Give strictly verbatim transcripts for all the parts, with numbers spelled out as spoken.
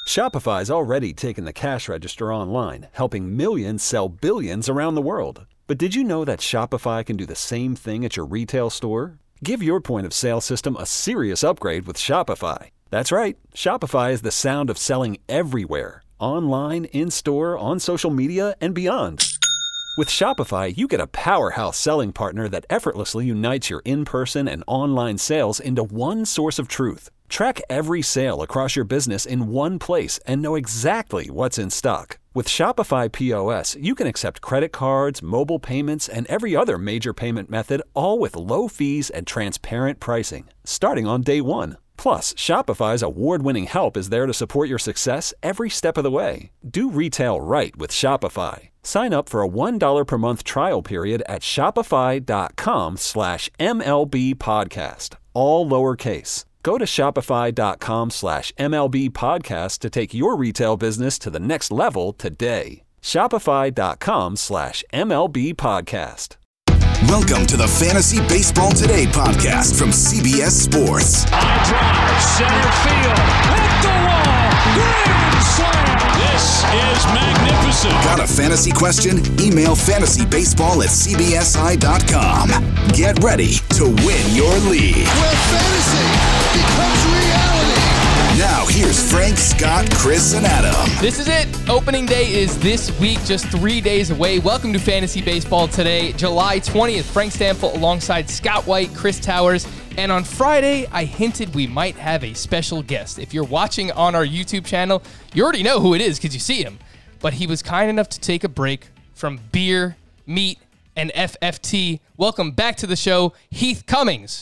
Shopify's already taken the cash register online, helping millions sell billions around the world. But did you know that Shopify can do the same thing at your retail store? Give your point of sale system a serious upgrade with Shopify. That's right. Shopify is the sound of selling everywhere. Online, in-store, on social media, and beyond. With Shopify, you get a powerhouse selling partner that effortlessly unites your in-person and online sales into one source of truth. Track every sale across your business in one place and know exactly what's in stock. With Shopify P O S, you can accept credit cards, mobile payments, and every other major payment method, all with low fees and transparent pricing, starting on day one. Plus, Shopify's award-winning help is there to support your success every step of the way. Do retail right with Shopify. Sign up for a one dollar per month trial period at shopify.com slash MLB podcast, all lowercase. Go to shopify.com slash MLB podcast to take your retail business to the next level today. Shopify.com slash MLB podcast. Welcome to the Fantasy Baseball Today podcast from C B S Sports. High drive, center field, hit the wall, grand slam. This is magnificent. Got a fantasy question? Email fantasybaseball at c b s i dot com. Get ready to win your league. Where fantasy becomes reality. Now here's Frank, Scott, Chris, and Adam. This is it. Opening day is this week, just three days away. Welcome to Fantasy Baseball Today, July twentieth. Frank Stanfield alongside Scott White, Chris Towers. And on Friday, I hinted we might have a special guest. If you're watching on our YouTube channel, you already know who it is because you see him. But he was kind enough to take a break from beer, meat, and F F T. Welcome back to the show, Heath Cummings.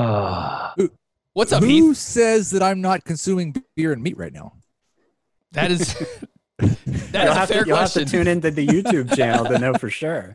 Uh, What's up, who Heath? Who says that I'm not consuming beer and meat right now? That is that is you'll a have fair to, you'll question. have to tune into the YouTube channel to know for sure.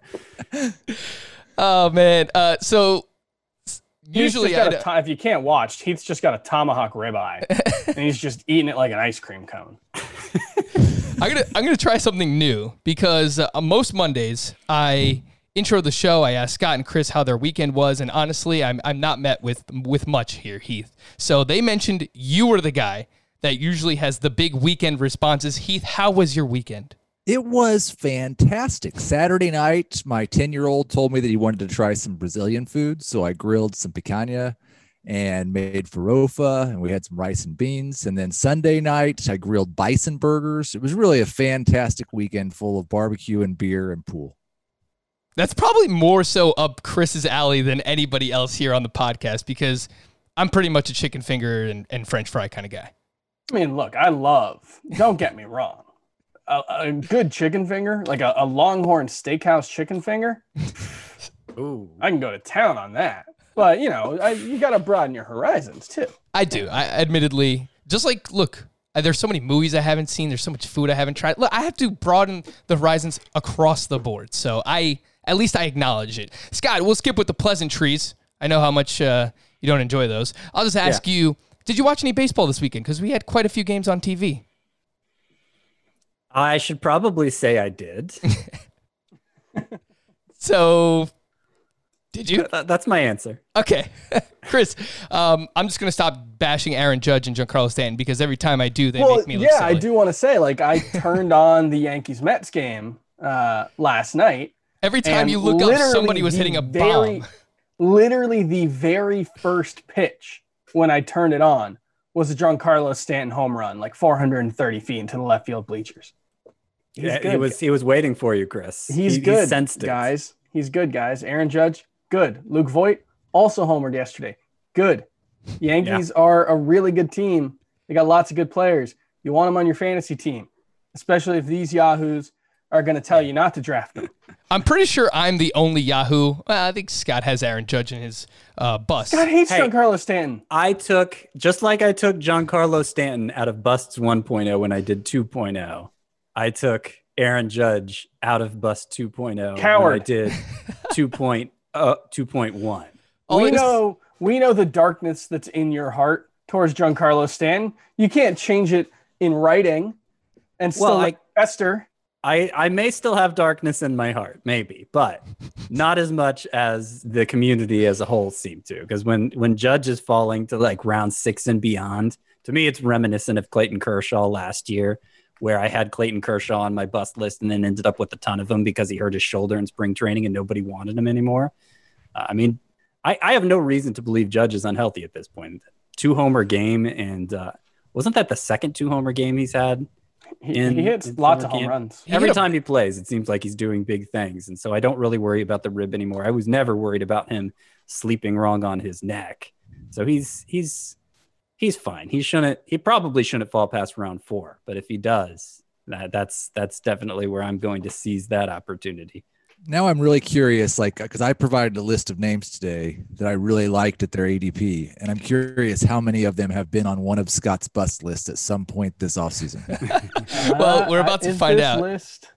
Oh, man. Uh, so usually, got I, a to- if you can't watch, Heath's just got a tomahawk ribeye, and he's just eating it like an ice cream cone. I'm gonna I'm gonna try something new because uh, most Mondays I intro the show. I ask Scott and Chris how their weekend was, and honestly, I'm I'm not met with with much here, Heath. So they mentioned you were the guy that usually has the big weekend responses. Heath, how was your weekend? It was fantastic. Saturday night, my ten-year-old told me that he wanted to try some Brazilian food, so I grilled some picanha and made farofa, and we had some rice and beans. And then Sunday night, I grilled bison burgers. It was really a fantastic weekend full of barbecue and beer and pool. That's probably more so up Chris's alley than anybody else here on the podcast because I'm pretty much a chicken finger and, and French fry kind of guy. I mean, look, I love, don't get me wrong, a, a good chicken finger, like a, a Longhorn Steakhouse chicken finger. Ooh. I can go to town on that. But, you know, I, you got to broaden your horizons, too. I do. I admittedly, just like, look, uh, there's so many movies I haven't seen. There's so much food I haven't tried. Look, I have to broaden the horizons across the board. So I, at least I acknowledge it. Scott, we'll skip with the pleasantries. I know how much uh, you don't enjoy those. I'll just ask yeah. you, did you watch any baseball this weekend? Because we had quite a few games on T V. I should probably say I did. So, did you? That's my answer. Okay. Chris, um, I'm just going to stop bashing Aaron Judge and Giancarlo Stanton because every time I do, they well, make me look yeah, silly. I do want to say, like, I turned on the Yankees-Mets game uh, last night. Every time you look up, somebody was hitting a very, bomb. Literally the very first pitch when I turned it on was a Giancarlo Stanton home run, like four hundred thirty feet into the left field bleachers. He's yeah, good. He was he was waiting for you, Chris. He's he, good, he sensed it. guys. He's good, guys. Aaron Judge, good. Luke Voit, also homered yesterday. Good. Yankees yeah. are a really good team. They got lots of good players. You want them on your fantasy team, especially if these yahoos are going to tell you not to draft them. I'm pretty sure I'm the only Yahoo. Well, I think Scott has Aaron Judge in his uh, bus. Scott hates hey, Giancarlo Stanton. I took, just like I took Giancarlo Stanton out of Busts one point oh when I did two point oh, I took Aaron Judge out of Bust two point oh Coward. when I did two point one. We know, we know the darkness that's in your heart towards Giancarlo Stanton. You can't change it in writing and still well, like fester. I, I may still have darkness in my heart, maybe, but not as much as the community as a whole seemed to. Because when, when Judge is falling to like round six and beyond To me, it's reminiscent of Clayton Kershaw last year, where I had Clayton Kershaw on my bust list and then ended up with a ton of them because he hurt his shoulder in spring training and nobody wanted him anymore. Uh, I mean, I, I have no reason to believe Judge is unhealthy at this point. Two homer game, and uh, wasn't that the second two homer game he's had? In, he hits lots of home camp? runs. Every time he plays, it seems like he's doing big things. And so I don't really worry about the rib anymore. I was never worried about him sleeping wrong on his neck. So he's he's he's fine. He shouldn't he probably shouldn't fall past round four. But if he does, that that's that's definitely where I'm going to seize that opportunity. Now I'm really curious, like, because I provided a list of names today that I really liked at their A D P, and I'm curious how many of them have been on one of Scott's bust lists at some point this offseason. Well, we're about to Is find this out. List...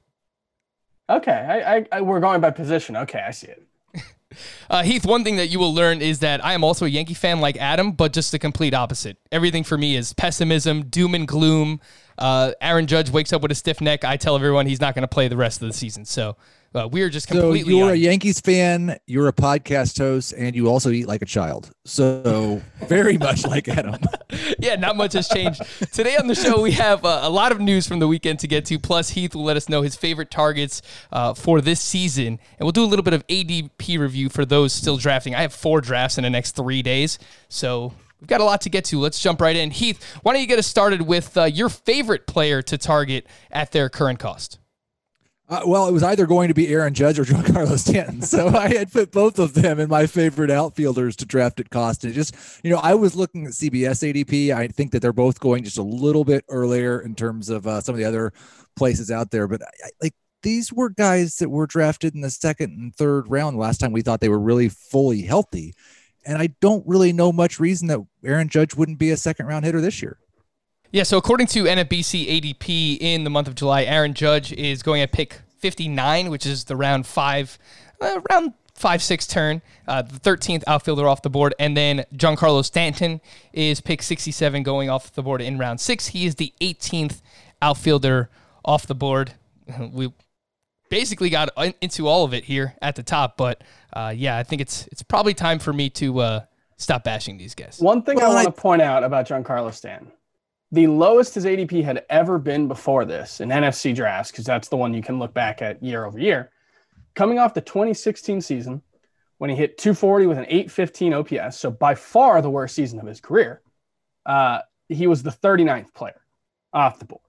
Okay, I, I, I, we're going by position. Okay, I see it. Uh, Heath, one thing that you will learn is that I am also a Yankee fan like Adam, but just the complete opposite. Everything for me is pessimism, doom and gloom. Uh, Aaron Judge wakes up with a stiff neck. I tell everyone he's not going to play the rest of the season. So uh, we're just completely. So you're on. a Yankees fan, you're a podcast host, and you also eat like a child. So very much like Adam. Yeah, not much has changed. Today on the show, we have uh, a lot of news from the weekend to get to. Plus, Heath will let us know his favorite targets uh, for this season. And we'll do a little bit of A D P review for those still drafting. I have four drafts in the next three days. So we've got a lot to get to. Let's jump right in. Heath, why don't you get us started with uh, your favorite player to target at their current cost? Uh, well, it was either going to be Aaron Judge or Giancarlo Stanton. So I had put both of them in my favorite outfielders to draft at cost. And it just, you know, I was looking at C B S A D P. I think that they're both going just a little bit earlier in terms of uh, some of the other places out there. But I, like these were guys that were drafted in the second and third round last time we thought they were really fully healthy. And I don't really know much reason that Aaron Judge wouldn't be a second round hitter this year. Yeah, so according to N F B C A D P in the month of July, Aaron Judge is going at pick fifty-nine, which is the round five, uh, round five, six turn, uh, the thirteenth outfielder off the board. And then Giancarlo Stanton is pick sixty-seven going off the board in round six. He is the eighteenth outfielder off the board. We basically got into all of it here at the top, but uh, yeah, I think it's it's probably time for me to uh, stop bashing these guys. One thing Well, I want I- to point out about Giancarlo Stanton. The lowest his A D P had ever been before this in N F C drafts, because that's the one you can look back at year over year. Coming off the twenty sixteen season, when he hit two forty with an eight fifteen O P S, so by far the worst season of his career, uh, he was the thirty-ninth player off the board.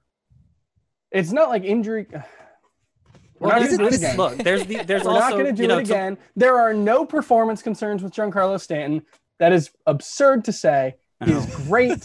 It's not like injury. We're Well, not there's, going to do it this, again. look, there's the, there's We're also not going to do you know, it again. There are no performance concerns with Giancarlo Stanton. That is absurd to say. He is great.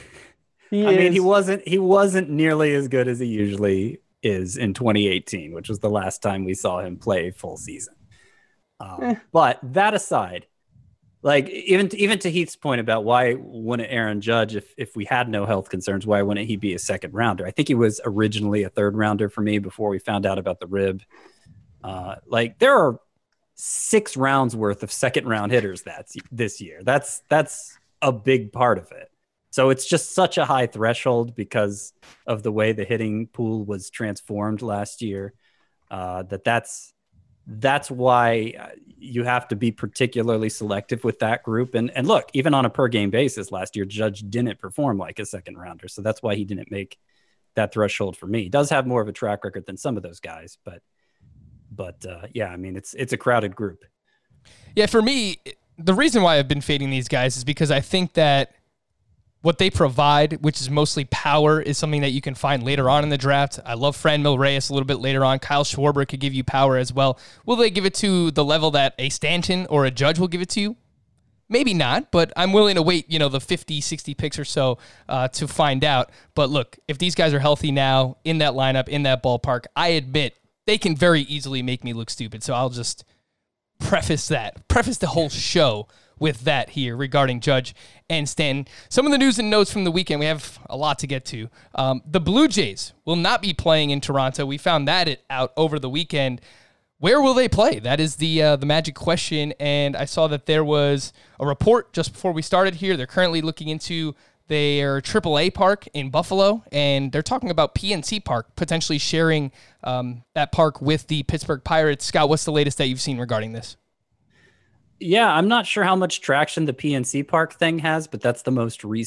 He I is, mean, he wasn't he wasn't nearly as good as he usually is in twenty eighteen, which was the last time we saw him play full season. Um, Eh. But that aside, like even to, even to Heath's point about why wouldn't Aaron Judge, if if we had no health concerns, why wouldn't he be a second rounder? I think he was originally a third rounder for me before we found out about the rib. Uh, like there are six rounds worth of second round hitters that's this year. That's that's a big part of it. So it's just such a high threshold because of the way the hitting pool was transformed last year. Uh, that that's that's why you have to be particularly selective with that group. And and look, even on a per game basis last year, Judge didn't perform like a second rounder, so that's why he didn't make that threshold for me. He does have more of a track record than some of those guys, but but uh, yeah, I mean it's it's a crowded group. Yeah, for me, the reason why I've been fading these guys is because I think that what they provide, which is mostly power, is something that you can find later on in the draft. I love Franmil Reyes a little bit later on. Kyle Schwarber could give you power as well. Will they give it to the level that a Stanton or a Judge will give it to you? Maybe not, but I'm willing to wait, you know, the fifty, sixty picks or so uh, to find out. But look, if these guys are healthy now, in that lineup, in that ballpark, I admit they can very easily make me look stupid. So I'll just preface that, preface the whole show with that here regarding Judge and Stanton. Some of the news and notes from the weekend, we have a lot to get to. Um, the Blue Jays will not be playing in Toronto. We found that out over the weekend. Where will they play? That is the uh, the magic question, and I saw that there was a report just before we started here. They're currently looking into their triple A park in Buffalo, and they're talking about P N C Park, potentially sharing um, that park with the Pittsburgh Pirates. Scott, what's the latest that you've seen regarding this? Yeah, I'm not sure how much traction the P N C Park thing has, but that's the most recent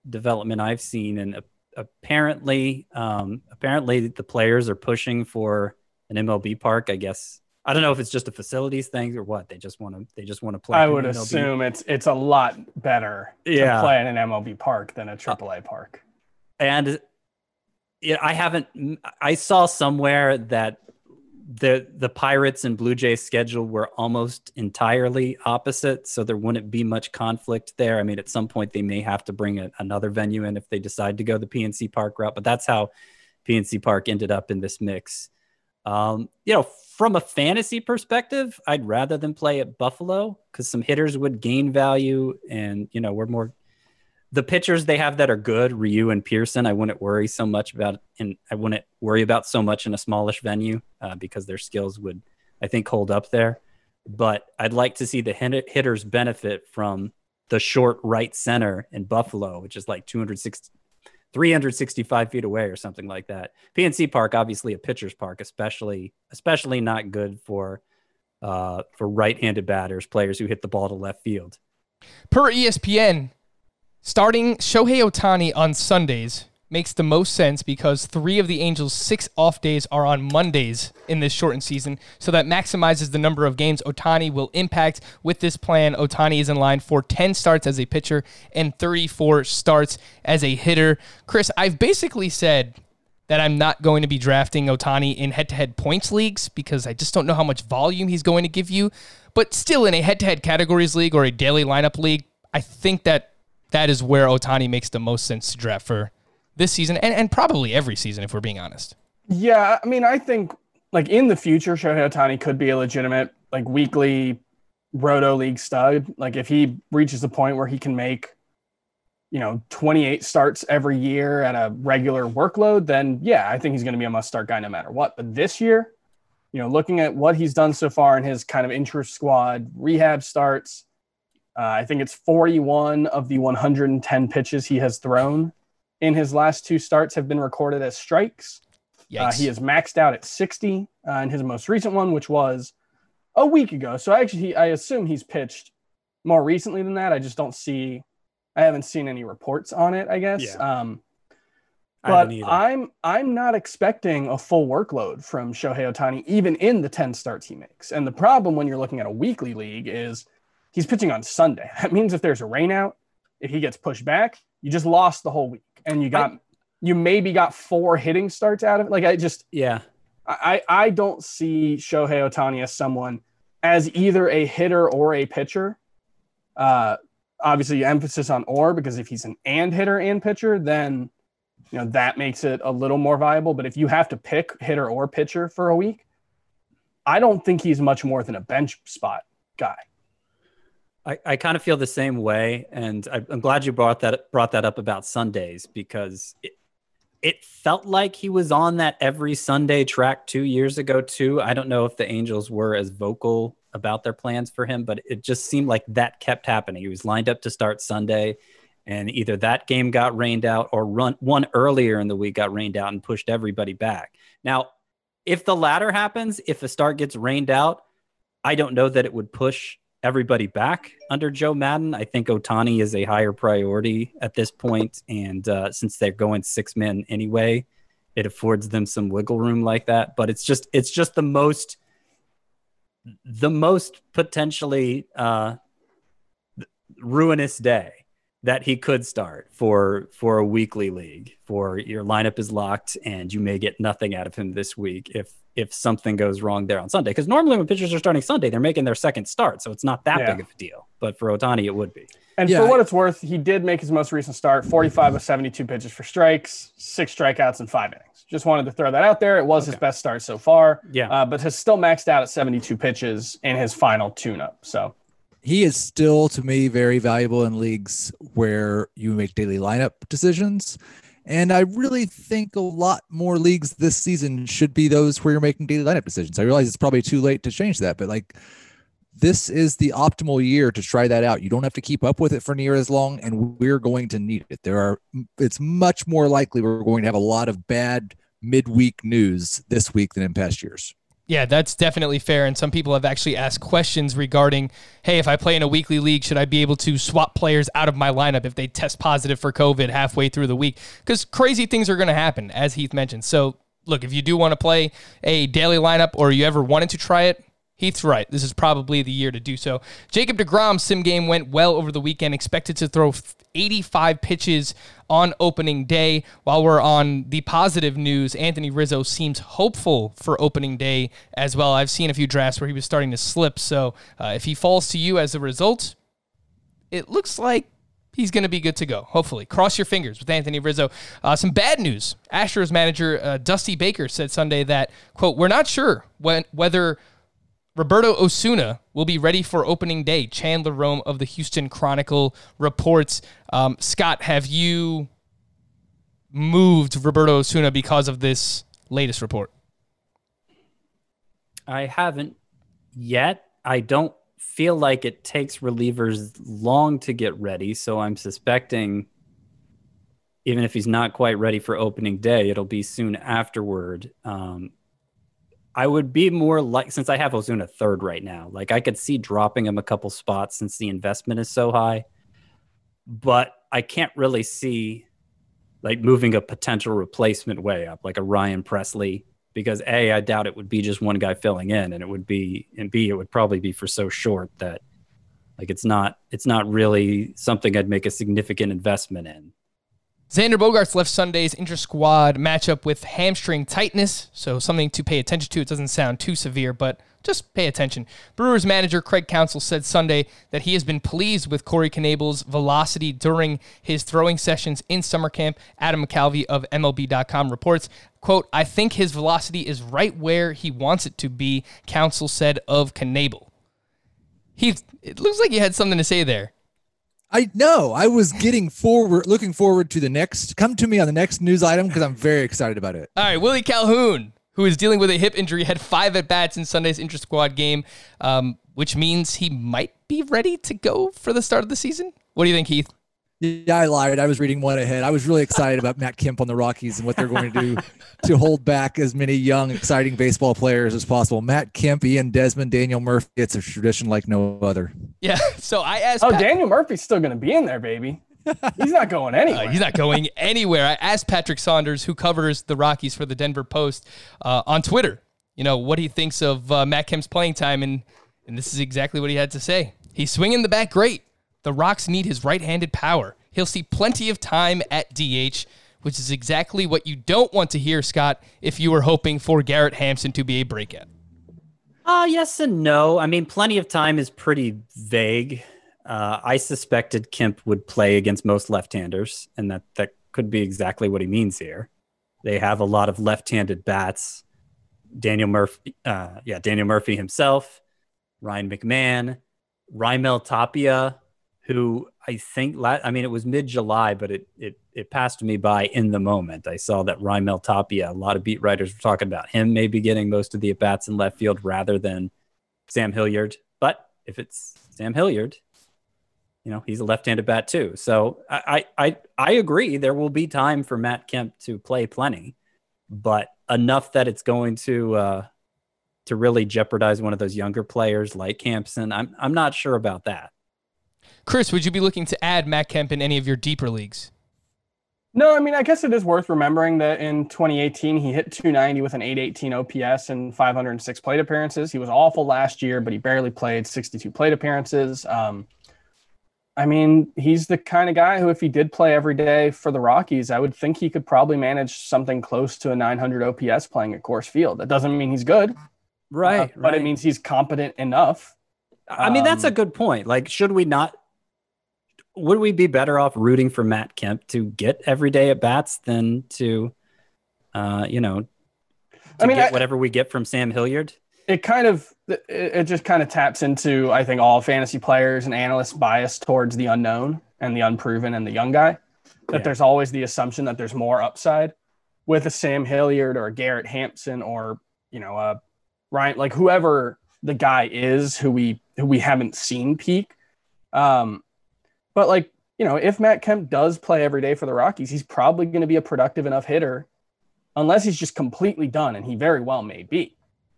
development I've seen, and uh, apparently, um, apparently the players are pushing for an M L B park. I guess I don't know if it's just a facilities thing or what. They just want to. They just want to play. I would M L B. assume it's it's a lot better yeah. to play in an M L B park than a triple A park. And yeah, I haven't. I saw somewhere that the the Pirates and Blue Jays schedule were almost entirely opposite, so there wouldn't be much conflict there. I mean, at some point they may have to bring a, another venue in if they decide to go the P N C Park route, but that's how P N C Park ended up in this mix. Um, you know, from a fantasy perspective, I'd rather than play at Buffalo because some hitters would gain value, and you know, we're more the pitchers they have that are good, Ryu and Pearson. I wouldn't worry so much about, and I wouldn't worry about so much in a smallish venue uh, because their skills would, I think, hold up there. But I'd like to see the hit- hitters benefit from the short right center in Buffalo, which is like two hundred sixty, three hundred sixty-five feet away or something like that. P N C Park, obviously a pitcher's park, especially, especially not good for, uh, for right-handed batters, players who hit the ball to left field. Per E S P N, starting Shohei Ohtani on Sundays makes the most sense because three of the Angels' six off days are on Mondays in this shortened season, so that maximizes the number of games Ohtani will impact. With this plan, Ohtani is in line for ten starts as a pitcher and thirty-four starts as a hitter. Chris, I've basically said that I'm not going to be drafting Ohtani in head-to-head points leagues because I just don't know how much volume he's going to give you, but still in a head-to-head categories league or a daily lineup league, I think that that is where Ohtani makes the most sense to draft for this season and, and probably every season, if we're being honest. Yeah, I mean, I think like in the future, Shohei Ohtani could be a legitimate like weekly roto league stud. Like if he reaches the point where he can make, you know, twenty-eight starts every year at a regular workload, then yeah, I think he's going to be a must-start guy no matter what. But this year, you know, looking at what he's done so far in his kind of interest squad rehab starts, Uh, I think it's forty-one of the one hundred ten pitches he has thrown in his last two starts have been recorded as strikes. Uh, he has maxed out at sixty uh, in his most recent one, which was a week ago. So actually, he, I assume he's pitched more recently than that. I just don't see, I haven't seen any reports on it, I guess. Yeah. Um, but I'm I'm not expecting a full workload from Shohei Ohtani, even in the ten starts he makes. And the problem when you're looking at a weekly league is he's pitching on Sunday. That means if there's a rain out, if he gets pushed back, you just lost the whole week. And you got, I, you maybe got four hitting starts out of it. Like I just, yeah, I, I don't see Shohei Ohtani as someone as either a hitter or a pitcher. Uh, obviously emphasis on or, because if he's an and hitter and pitcher, then, you know, that makes it a little more viable. But if you have to pick hitter or pitcher for a week, I don't think he's much more than a bench spot guy. I, I kind of feel the same way, and I, I'm glad you brought that brought that up about Sundays because it, it felt like he was on that every Sunday track two years ago too. I don't know if the Angels were as vocal about their plans for him, but it just seemed like that kept happening. He was lined up to start Sunday, and either that game got rained out or run one earlier in the week got rained out and pushed everybody back. Now, if the latter happens, if a start gets rained out, I don't know that it would push everybody back under Joe Madden. I think Ohtani is a higher priority at this point, and uh, since they're going six men anyway, it affords them some wiggle room like that. But it's just it's just the most the most potentially uh, ruinous day that he could start for for a weekly league. For your lineup is locked, and you may get nothing out of him this week if. if something goes wrong there on Sunday. Because normally when pitchers are starting Sunday, they're making their second start. So it's not that yeah. big of a deal. But for Ohtani, it would be. And yeah, for what it's worth, he did make his most recent start, forty-five of seventy-two pitches for strikes, six strikeouts in five innings. Just wanted to throw that out there. It was okay. his best start so far. Yeah. Uh, but has still maxed out at seventy-two pitches in his final tune-up. So he is still, to me, very valuable in leagues where you make daily lineup decisions. And I really think a lot more leagues this season should be those where you're making daily lineup decisions. I realize it's probably too late to change that, but like this is the optimal year to try that out. You don't have to keep up with it for near as long, and we're going to need it. There are, it's much more likely we're going to have a lot of bad midweek news this week than in past years. Yeah, that's definitely fair. And some people have actually asked questions regarding, hey, if I play in a weekly league, should I be able to swap players out of my lineup if they test positive for COVID halfway through the week? Because crazy things are going to happen, as Heath mentioned. So, look, if you do want to play a daily lineup or you ever wanted to try it, Heath's right. This is probably the year to do so. Jacob deGrom's sim game went well over the weekend, expected to throw eighty-five pitches on opening day. While we're on the positive news, Anthony Rizzo seems hopeful for opening day as well. I've seen a few drafts where he was starting to slip, so uh, if he falls to you as a result, it looks like he's going to be good to go, hopefully. Cross your fingers with Anthony Rizzo. Uh, some bad news. Astros manager uh, Dusty Baker said Sunday that, quote, we're not sure when whether Roberto Osuna will be ready for opening day. Chandler Rome of the Houston Chronicle reports. Um, Scott, have you moved Roberto Osuna because of this latest report? I haven't yet. I don't feel like it takes relievers long to get ready, so I'm suspecting even if he's not quite ready for opening day, it'll be soon afterward. Um, I would be more like, since I have Ozuna third right now, like I could see dropping him a couple spots since the investment is so high, but I can't really see like moving a potential replacement way up, like a Ryan Presley, because A, I doubt it would be just one guy filling in, and it would be, and B, it would probably be for so short that like it's not, it's not really something I'd make a significant investment in. Xander Bogaerts left Sunday's inter-squad matchup with hamstring tightness, so something to pay attention to. It doesn't sound too severe, but just pay attention. Brewers manager Craig Counsell said Sunday that he has been pleased with Corey Knebel's velocity during his throwing sessions in summer camp. Adam McCalvey of M L B dot com reports, quote, I think his velocity is right where he wants it to be, Counsell said of Knebel. He, it looks like you had something to say there. I know. I was getting forward, looking forward to the next. Come to me on the next news item because I'm very excited about it. All right, Willie Calhoun, who is dealing with a hip injury, had five at-bats in Sunday's inter-squad game, um, which means he might be ready to go for the start of the season. What do you think, Heath? Yeah, I lied. I was reading one ahead. I was really excited about Matt Kemp on the Rockies and what they're going to do to hold back as many young, exciting baseball players as possible. Matt Kemp, Ian Desmond, Daniel Murphy. It's a tradition like no other. Yeah, so I asked... Oh, Pat- Daniel Murphy's still going to be in there, baby. He's not going anywhere. Uh, he's not going anywhere. I asked Patrick Saunders, who covers the Rockies for the Denver Post, uh, on Twitter, you know, what he thinks of uh, Matt Kemp's playing time, and, and this is exactly what he had to say. He's swinging the bat great. The Rocks need his right-handed power. He'll see plenty of time at D H, which is exactly what you don't want to hear, Scott, if you were hoping for Garrett Hampson to be a breakout. Uh, yes and no. I mean, plenty of time is pretty vague. Uh, I suspected Kemp would play against most left-handers, and that, that could be exactly what he means here. They have a lot of left-handed bats. Daniel Murphy, uh, yeah, Daniel Murphy himself, Ryan McMahon, Raimel Tapia, who I think, la- I mean, it was mid-July, but it it it passed me by in the moment. I saw that Raimel Tapia, a lot of beat writers were talking about him maybe getting most of the at-bats in left field rather than Sam Hilliard. But if it's Sam Hilliard, you know, he's a left-handed bat too. So I I I agree there will be time for Matt Kemp to play plenty, but enough that it's going to uh, to really jeopardize one of those younger players like Hampson. I'm I'm not sure about that. Chris, would you be looking to add Matt Kemp in any of your deeper leagues? No, I mean, I guess it is worth remembering that in twenty eighteen, he hit two ninety with an eight eighteen O P S and five hundred six plate appearances. He was awful last year, but he barely played sixty-two plate appearances. Um, I mean, he's the kind of guy who, if he did play every day for the Rockies, I would think he could probably manage something close to a nine hundred O P S playing at Coors Field. That doesn't mean he's good. Right. Uh, right. But it means he's competent enough. I mean, that's um, a good point. Like, should we not, would we be better off rooting for Matt Kemp to get every day at bats than to, uh, you know, to I mean, get I, whatever we get from Sam Hilliard? It kind of, it, it just kind of taps into, I think, all fantasy players and analysts' bias towards the unknown and the unproven and the young guy, that Yeah. there's always the assumption that there's more upside with a Sam Hilliard or a Garrett Hampson or, you know, a Ryan, like whoever the guy is who we, who we haven't seen peak. Um, But, like, you know, if Matt Kemp does play every day for the Rockies, he's probably going to be a productive enough hitter unless he's just completely done, and he very well may be.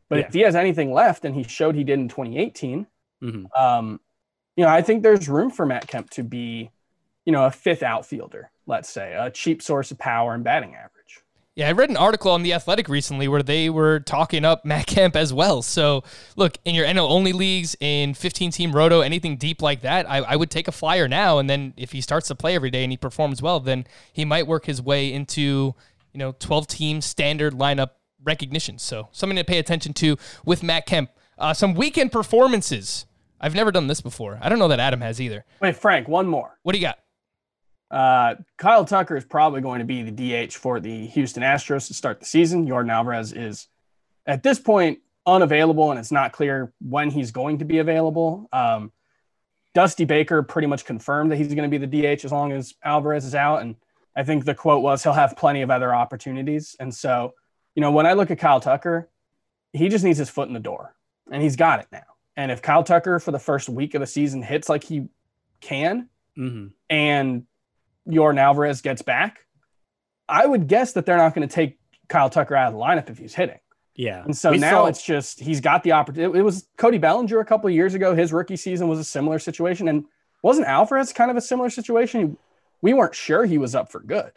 But Yeah. if he has anything left, and he showed he did in twenty eighteen, Mm-hmm. um, you know, I think there's room for Matt Kemp to be, you know, a fifth outfielder, let's say, a cheap source of power and batting average. Yeah, I read an article on The Athletic recently where they were talking up Matt Kemp as well. So, look, in your N L-only leagues, in fifteen-team roto, anything deep like that, I, I would take a flyer now, and then if he starts to play every day and he performs well, then he might work his way into, you know, twelve-team standard lineup recognition. So, something to pay attention to with Matt Kemp. Uh, some weekend performances. I've never done this before. I don't know that Adam has either. Wait, Frank, one more. What do you got? Uh, Kyle Tucker is probably going to be the D H for the Houston Astros to start the season. Yordan Alvarez is, at this point, unavailable, and it's not clear when he's going to be available. Um, Dusty Baker pretty much confirmed that he's going to be the D H as long as Alvarez is out, and I think the quote was he'll have plenty of other opportunities. And so, you know, when I look at Kyle Tucker, he just needs his foot in the door, and he's got it now. And if Kyle Tucker for the first week of the season hits like he can, Mm-hmm. and Yordan Alvarez gets back, I would guess that they're not going to take Kyle Tucker out of the lineup if he's hitting. Yeah. And so We now saw- it's just, he's got the opportunity. It was Cody Bellinger a couple of years ago. His rookie season was a similar situation. And wasn't Alvarez kind of a similar situation? We weren't sure he was up for good.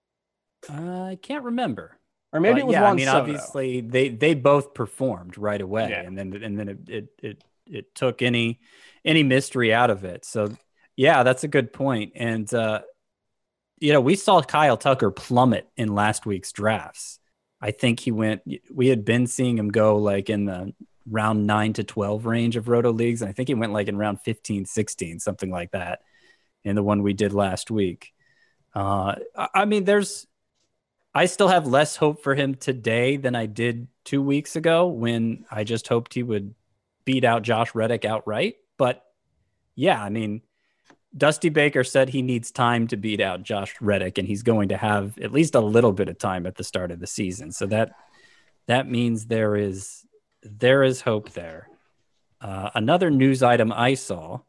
Uh, I can't remember. Or maybe But it was yeah, Juan I mean, Soto. obviously they they both performed right away, Yeah. and then and then it, it it it took any any mystery out of it. So yeah, that's a good point. And uh, you know, we saw Kyle Tucker plummet in last week's drafts. I think he went. We had been seeing him go like in the round nine to twelve range of roto leagues, and I think he went like in round fifteen, sixteen, something like that, in the one we did last week. Uh, I, I mean, there's. I still have less hope for him today than I did two weeks ago when I just hoped he would beat out Josh Reddick outright. But yeah, I mean, Dusty Baker said he needs time to beat out Josh Reddick, and he's going to have at least a little bit of time at the start of the season. So that that means there is there is hope there. Uh, another news item I saw,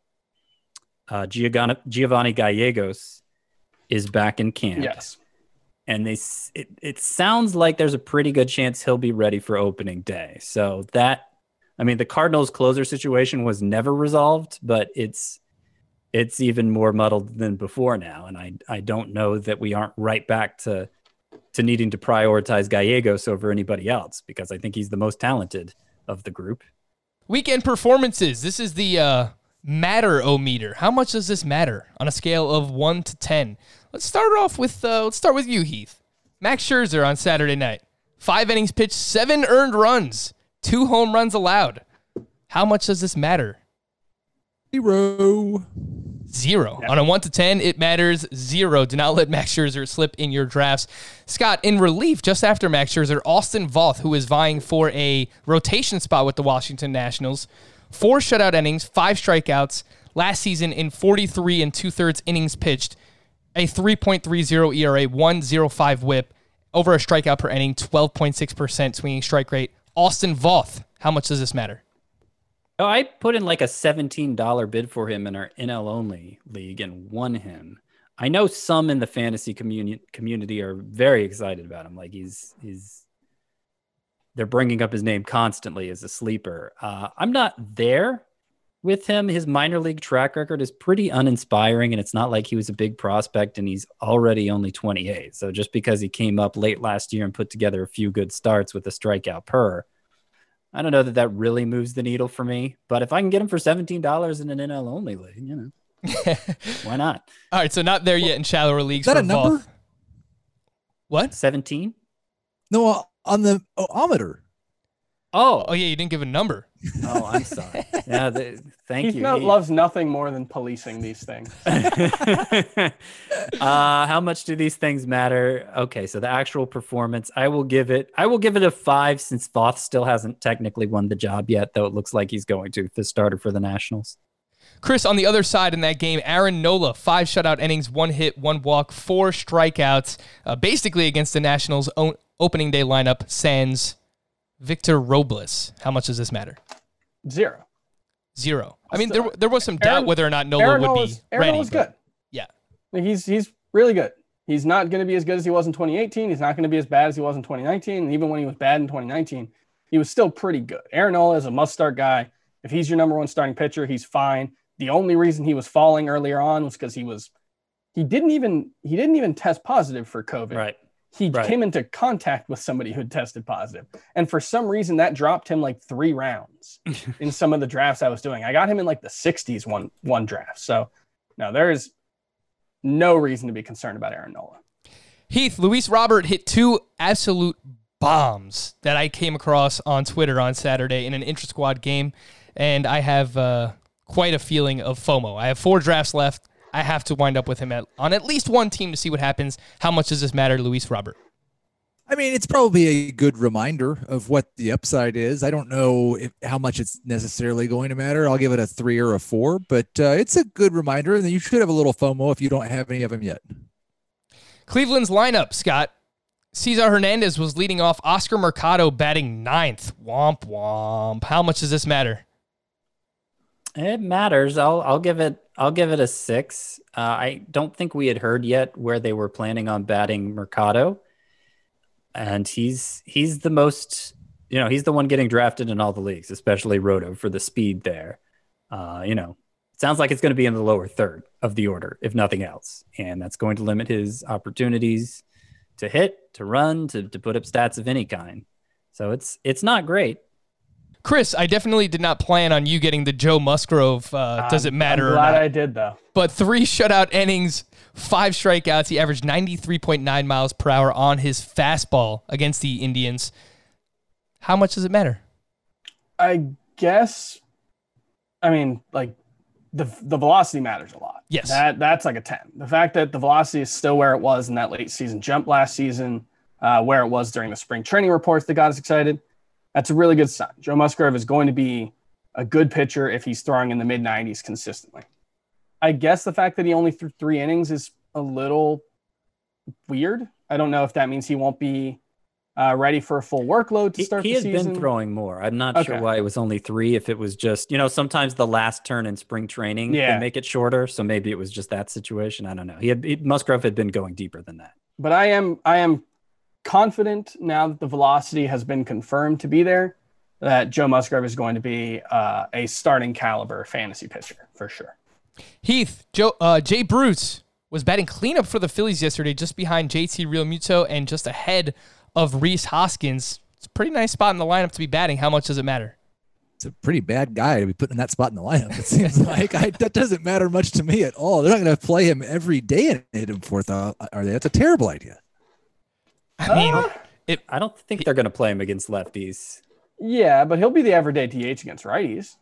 uh, Giovanni, Giovanni Gallegos is back in camp. Yes. And they, it, it sounds like there's a pretty good chance he'll be ready for opening day. So that, I mean, the Cardinals closer situation was never resolved, but it's, it's even more muddled than before now. And I, I don't know that we aren't right back to, to needing to prioritize Gallegos over anybody else, because I think he's the most talented of the group. Weekend performances. This is the uh, matter-o-meter. How much does this matter on a scale of one to ten? Let's start off with uh, let's start with you, Heath. Max Scherzer on Saturday night. Five innings pitched, seven earned runs, two home runs allowed. How much does this matter? Zero. Zero. Yeah. On a one to ten, it matters zero. Do not let Max Scherzer slip in your drafts. Scott, in relief, just after Max Scherzer, Austin Voth, who is vying for a rotation spot with the Washington Nationals, four shutout innings, five strikeouts, last season in forty-three and two-thirds innings pitched, a three point three oh E R A, one point oh five whip, over a strikeout per inning, twelve point six percent swinging strike rate. Austin Voth, how much does this matter? Oh, I put in like a seventeen dollars bid for him in our N L only league and won him. I know some in the fantasy community community are very excited about him. Like he's, he's, they're bringing up his name constantly as a sleeper. Uh, I'm not there with him. His minor league track record is pretty uninspiring, and it's not like he was a big prospect and he's already only twenty-eight. So just because he came up late last year and put together a few good starts with a strikeout per, I don't know that that really moves the needle for me. But if I can get him for seventeen dollars in an N L only league, you know, why not? All right, so not there yet in shallower leagues. Is that for a number? Voth. What? seventeen? No, uh, on the odometer. Oh, Oh, yeah, you didn't give a number. oh, I'm sorry. Yeah, the, thank Heath you. no- He- loves nothing more than policing these things. uh, how much do these things matter? Okay, so the actual performance, I will give it. I will give it a five, since Voth still hasn't technically won the job yet, though it looks like he's going to. The starter for the Nationals. Chris, on the other side in that game, Aaron Nola, five shutout innings, one hit, one walk, four strikeouts, uh, basically against the Nationals' own opening day lineup, sans Victor Robles. How much does this matter? Zero. Zero. I mean, there there was some doubt Aaron- whether or not Nola Aaron would Nola's, be Aaron ready. Nola's but- good. Yeah. Like, He's he's really good. He's not going to be as good as he was in twenty eighteen. He's not going to be as bad as he was in twenty nineteen. And even when he was bad in twenty nineteen, he was still pretty good. Aaron Nola is a must-start guy. If he's your number one starting pitcher, he's fine. The only reason he was falling earlier on was because he was he didn't even he didn't even test positive for COVID. Right. He right. came into contact with somebody who had tested positive. And for some reason that dropped him like three rounds in some of the drafts I was doing. I got him in like the sixties one one draft. So no, there is no reason to be concerned about Aaron Nola. Heath, Luis Robert hit two absolute bombs that I came across on Twitter on Saturday in an intra-squad game, and I have uh, quite a feeling of FOMO. I have four drafts left. I have to wind up with him at, on at least one team to see what happens. How much does this matter, Luis Robert? I mean, it's probably a good reminder of what the upside is. I don't know if, how much it's necessarily going to matter. I'll give it a three or a four, but uh, it's a good reminder, and you should have a little FOMO if you don't have any of them yet. Cleveland's lineup, Scott. Cesar Hernandez was leading off. Oscar Mercado batting ninth. Womp womp. How much does this matter? It matters. I'll I'll give it I'll give it a six. Uh, I don't think we had heard yet where they were planning on batting Mercado, and he's he's the most you know he's the one getting drafted in all the leagues, especially Roto for the speed there. Uh, you know, it sounds like it's going to be in the lower third of the order, if nothing else, and that's going to limit his opportunities to hit, to run, to to put up stats of any kind. So it's it's not great. Chris, I definitely did not plan on you getting the Joe Musgrove. Uh, does it matter I'm glad or not? I did, though. But three shutout innings, five strikeouts. He averaged ninety-three point nine miles per hour on his fastball against the Indians. How much does it matter? I guess, I mean, like, the the velocity matters a lot. Yes. That That's like a ten. The fact that the velocity is still where it was in that late season jump last season, uh, where it was during the spring training reports that got us excited, that's a really good sign. Joe Musgrove is going to be a good pitcher if he's throwing in the mid nineties consistently. I guess the fact that he only threw three innings is a little weird. I don't know if that means he won't be uh, ready for a full workload to start he, he the season. He has been throwing more. I'm not okay. sure why it was only three. If it was just, you know, sometimes the last turn in spring training yeah. can make it shorter. So maybe it was just that situation. I don't know. He had he, Musgrove had been going deeper than that. But I am I am confident now that the velocity has been confirmed to be there that Joe Musgrove is going to be uh, a starting caliber fantasy pitcher for sure. Heath, Joe, uh, Jay Bruce was batting cleanup for the Phillies yesterday, just behind J T Realmuto and just ahead of Rhys Hoskins. It's a pretty nice spot in the lineup to be batting. How much does it matter? It's a pretty bad guy to be putting in that spot in the lineup. It seems like I, that doesn't matter much to me at all. They're not going to play him every day and hit him fourth, uh, are they? That's a terrible idea. I mean, uh, it, I don't think they're going to play him against lefties. Yeah, but he'll be the everyday D H against righties.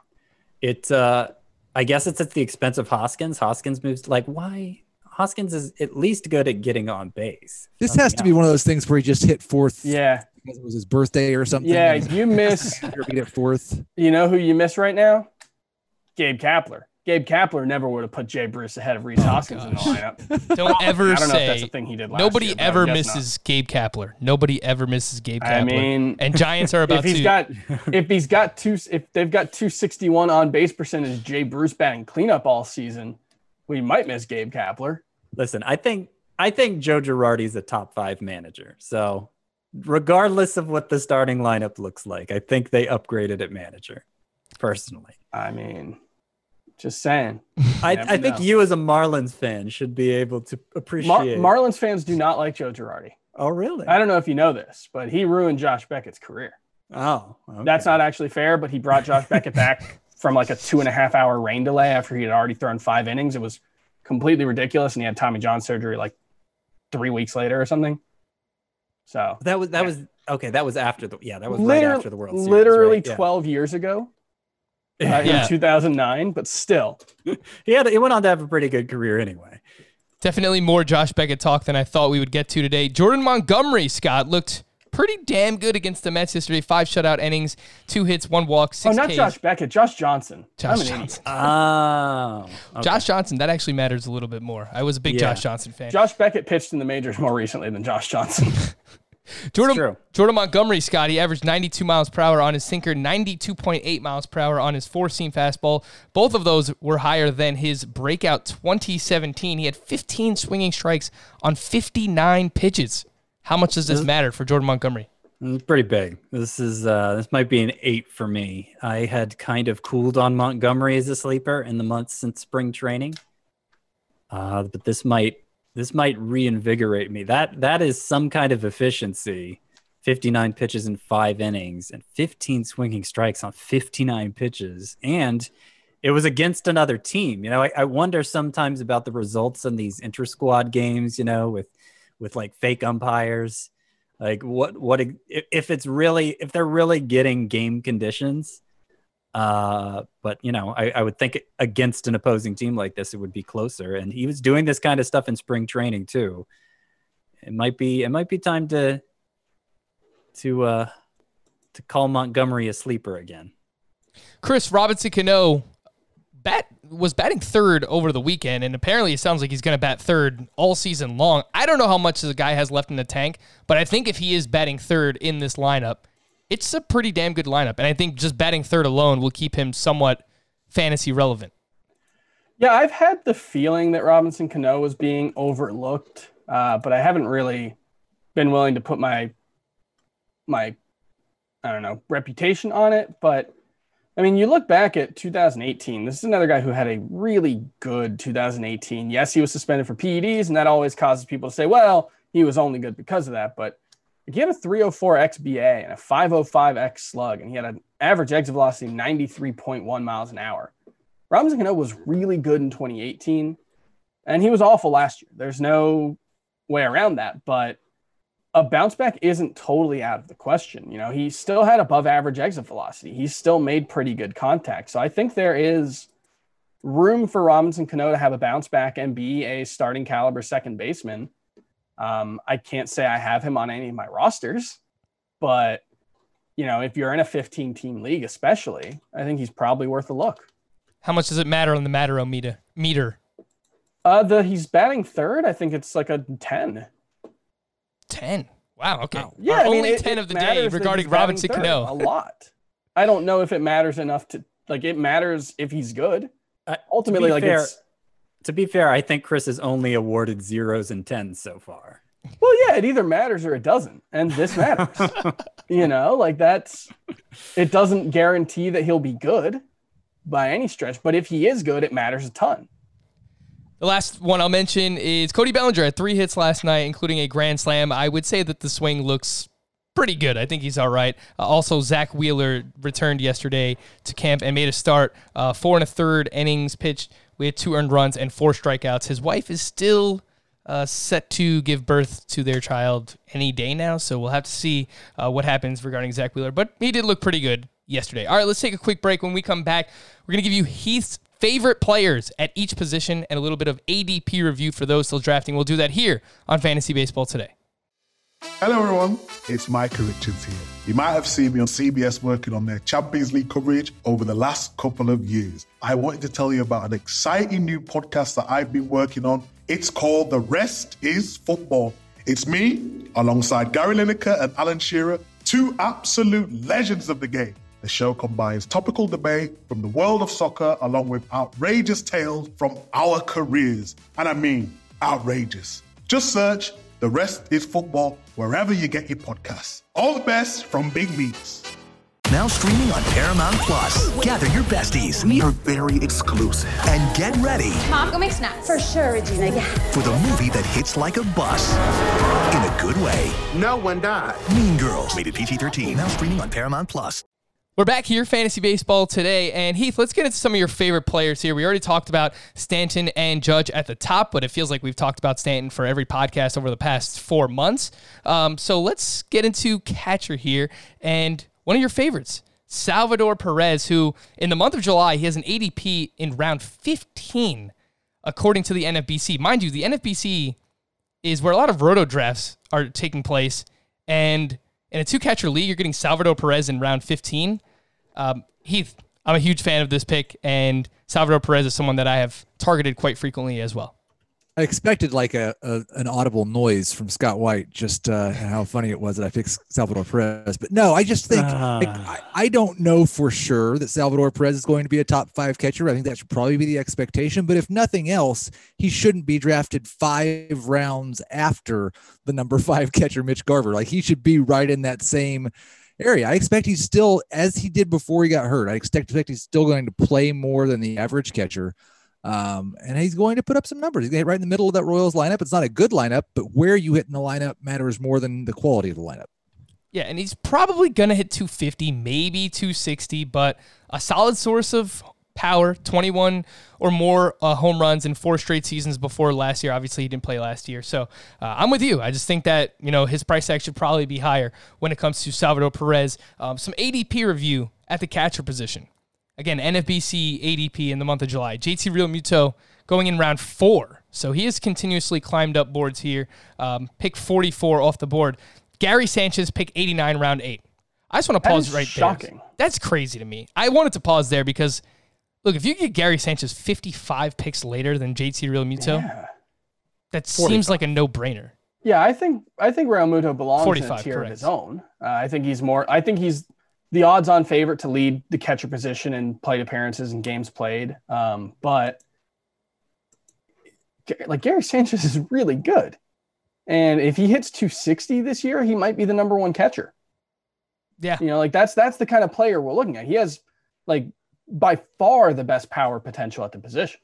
It, uh, I guess it's at the expense of Hoskins. Hoskins moves like why? Hoskins is at least good at getting on base. This has to be one of those things where he just hit fourth. Yeah, because it was his birthday or something. Yeah, you miss. Beat at fourth. You know who you miss right now? Gabe Kapler. Gabe Kapler never would have put Jay Bruce ahead of Rhys oh, Hoskins gosh. in the lineup. Don't ever I don't know say if that's a thing he did last nobody year, ever misses not. Gabe Kapler. Nobody ever misses Gabe Kapler. I mean, and Giants are about if he's to. Got, if he's got two, if they've got two sixty-one on base percentage, Jay Bruce batting cleanup all season, we might miss Gabe Kapler. Listen, I think I think Joe Girardi's a top five manager. So regardless of what the starting lineup looks like, I think they upgraded at manager. Personally, I mean. Just saying. I, I think know. you as a Marlins fan should be able to appreciate. Mar- Marlins fans do not like Joe Girardi. Oh, really? I don't know if you know this, but he ruined Josh Beckett's career. Oh, okay. That's not actually fair, but he brought Josh Beckett back from like a two and a half hour rain delay after he had already thrown five innings. It was completely ridiculous, and he had Tommy John surgery like three weeks later or something. So that was that yeah. was okay. That was after the yeah. That was literally, right after the World Series. Literally right? twelve yeah. years ago. Uh, yeah. in two thousand nine, but still. he had he went on to have a pretty good career anyway. Definitely more Josh Beckett talk than I thought we would get to today. Jordan Montgomery, Scott, looked pretty damn good against the Mets yesterday. Five shutout innings, two hits, one walk, six Oh, not Ks. Josh Beckett, Josh Johnson. Josh I'm Johnson. Oh. Okay. Josh Johnson, that actually matters a little bit more. I was a big yeah. Josh Johnson fan. Josh Beckett pitched in the majors more recently than Josh Johnson. Jordan, Jordan Montgomery, Scott, he averaged ninety-two miles per hour on his sinker, ninety-two point eight miles per hour on his four-seam fastball. Both of those were higher than his breakout twenty seventeen. He had fifteen swinging strikes on fifty-nine pitches. How much does this matter for Jordan Montgomery? It's pretty big. This is uh, this might be an eight for me. I had kind of cooled on Montgomery as a sleeper in the months since spring training, uh, but this might this might reinvigorate me. That that is some kind of efficiency. fifty-nine pitches in five innings and fifteen swinging strikes on fifty-nine pitches, and it was against another team. You know, I, I wonder sometimes about the results in these inter-squad games. You know, with with like fake umpires. Like what, what, if it's really, if they're really getting game conditions, uh, but you know, I, I would think against an opposing team like this, it would be closer. And he was doing this kind of stuff in spring training too. It might be, it might be time to, to, uh, to call Montgomery a sleeper again. Chris, Robinson Cano bat was batting third over the weekend, and apparently it sounds like he's going to bat third all season long. I don't know how much the guy has left in the tank, but I think if he is batting third in this lineup, it's a pretty damn good lineup, and I think just batting third alone will keep him somewhat fantasy relevant. Yeah, I've had the feeling that Robinson Cano was being overlooked, uh, but I haven't really been willing to put my my I don't know reputation on it, but I mean, you look back at two thousand eighteen, this is another guy who had a really good two thousand eighteen. Yes, he was suspended for P E Ds, and that always causes people to say, well, he was only good because of that. But he had a three oh four X B A and a five oh five X slug, and he had an average exit velocity ninety-three point one miles an hour. Robinson Cano was really good in twenty eighteen, and he was awful last year. There's no way around that, but a bounce back isn't totally out of the question. You know, he still had above average exit velocity. He's still made pretty good contact. So I think there is room for Robinson Cano to have a bounce back and be a starting caliber second baseman. Um, I can't say I have him on any of my rosters, but you know, if you're in a fifteen team league, especially, I think he's probably worth a look. How much does it matter on the Matero meter? Meter. Uh, the he's batting third. I think it's like a ten. ten. Wow. Okay. Wow. Yeah, Our I mean, only it, ten it of the day regarding Robinson Cano. A lot. I don't know if it matters enough to like. It matters if he's good. Uh, Ultimately, like fair, it's. To be fair, I think Chris has only awarded zeros and tens so far. Well, yeah, it either matters or it doesn't, and this matters. You know, like that's. It doesn't guarantee that he'll be good by any stretch, but if he is good, it matters a ton. The last one I'll mention is Cody Bellinger had three hits last night, including a grand slam. I would say that the swing looks pretty good. I think he's all right. Uh, also, Zach Wheeler returned yesterday to camp and made a start. Uh, four and a third innings pitched. We had two earned runs and four strikeouts. His wife is still uh, set to give birth to their child any day now, so we'll have to see uh, what happens regarding Zach Wheeler. But he did look pretty good yesterday. All right, let's take a quick break. When we come back, we're going to give you Heath's favorite players at each position and a little bit of A D P review for those still drafting. We'll do that here on Fantasy Baseball Today. Hello everyone, it's Micah Richards here. You might have seen me on C B S working on their Champions League coverage over the last couple of years. I wanted to tell you about an exciting new podcast that I've been working on. It's called The Rest is Football. It's me, alongside Gary Lineker and Alan Shearer, two absolute legends of the game. The show combines topical debate from the world of soccer along with outrageous tales from our careers. And I mean, outrageous. Just search The Rest is Football wherever you get your podcasts. All the best from Big Meats. Now streaming on Paramount Plus. Gather your besties. We are very exclusive. And get ready. Mom, go make snacks. For sure, Regina, yeah. For the movie that hits like a bus. In a good way. No one died. Mean Girls. Rated P G thirteen. Now streaming on Paramount Plus. We're back here, Fantasy Baseball Today, and Heath, let's get into some of your favorite players here. We already talked about Stanton and Judge at the top, but it feels like we've talked about Stanton for every podcast over the past four months. Um, so let's get into catcher here, and one of your favorites, Salvador Perez, who in the month of July, he has an A D P in round fifteen, according to the N F B C. Mind you, the N F B C is where a lot of roto drafts are taking place, and in a two-catcher league, you're getting Salvador Perez in round fifteen. Um, Heath, I'm a huge fan of this pick, and Salvador Perez is someone that I have targeted quite frequently as well. I expected like a, a an audible noise from Scott White, just uh, how funny it was that I picked Salvador Perez. But no, I just think Uh. like, I, I don't know for sure that Salvador Perez is going to be a top five catcher. I think that should probably be the expectation. But if nothing else, he shouldn't be drafted five rounds after the number five catcher, Mitch Garver. Like he should be right in that same area. I expect he's still, as he did before he got hurt, I expect, expect he's still going to play more than the average catcher. Um, and he's going to put up some numbers. He's going to hit right in the middle of that Royals lineup. It's not a good lineup, but where you hit in the lineup matters more than the quality of the lineup. Yeah, and he's probably going to hit two fifty, maybe two sixty, but a solid source of power, twenty-one or more uh, home runs in four straight seasons before last year. Obviously, he didn't play last year. So uh, I'm with you. I just think that, you know, his price tag should probably be higher when it comes to Salvador Perez. Um, some A D P review at the catcher position. Again, N F B C A D P in the month of July. J T Realmuto going in round four. So he has continuously climbed up boards here. Um, pick forty-four off the board. Gary Sanchez, pick eighty-nine, round eight. I just want to pause right shocking. there. That's crazy to me. I wanted to pause there because, look, if you get Gary Sanchez fifty-five picks later than J T Realmuto, Yeah. that seems like a no-brainer. Yeah, I think I think Realmuto belongs in a forty-five, tier correct. of his own. Uh, I think he's more. I think he's the odds-on favorite to lead the catcher position in plate appearances and games played. Um, but like Gary Sanchez is really good, and if he hits two sixty this year, he might be the number one catcher. Yeah, you know, like that's that's the kind of player we're looking at. He has like by far the best power potential at the position.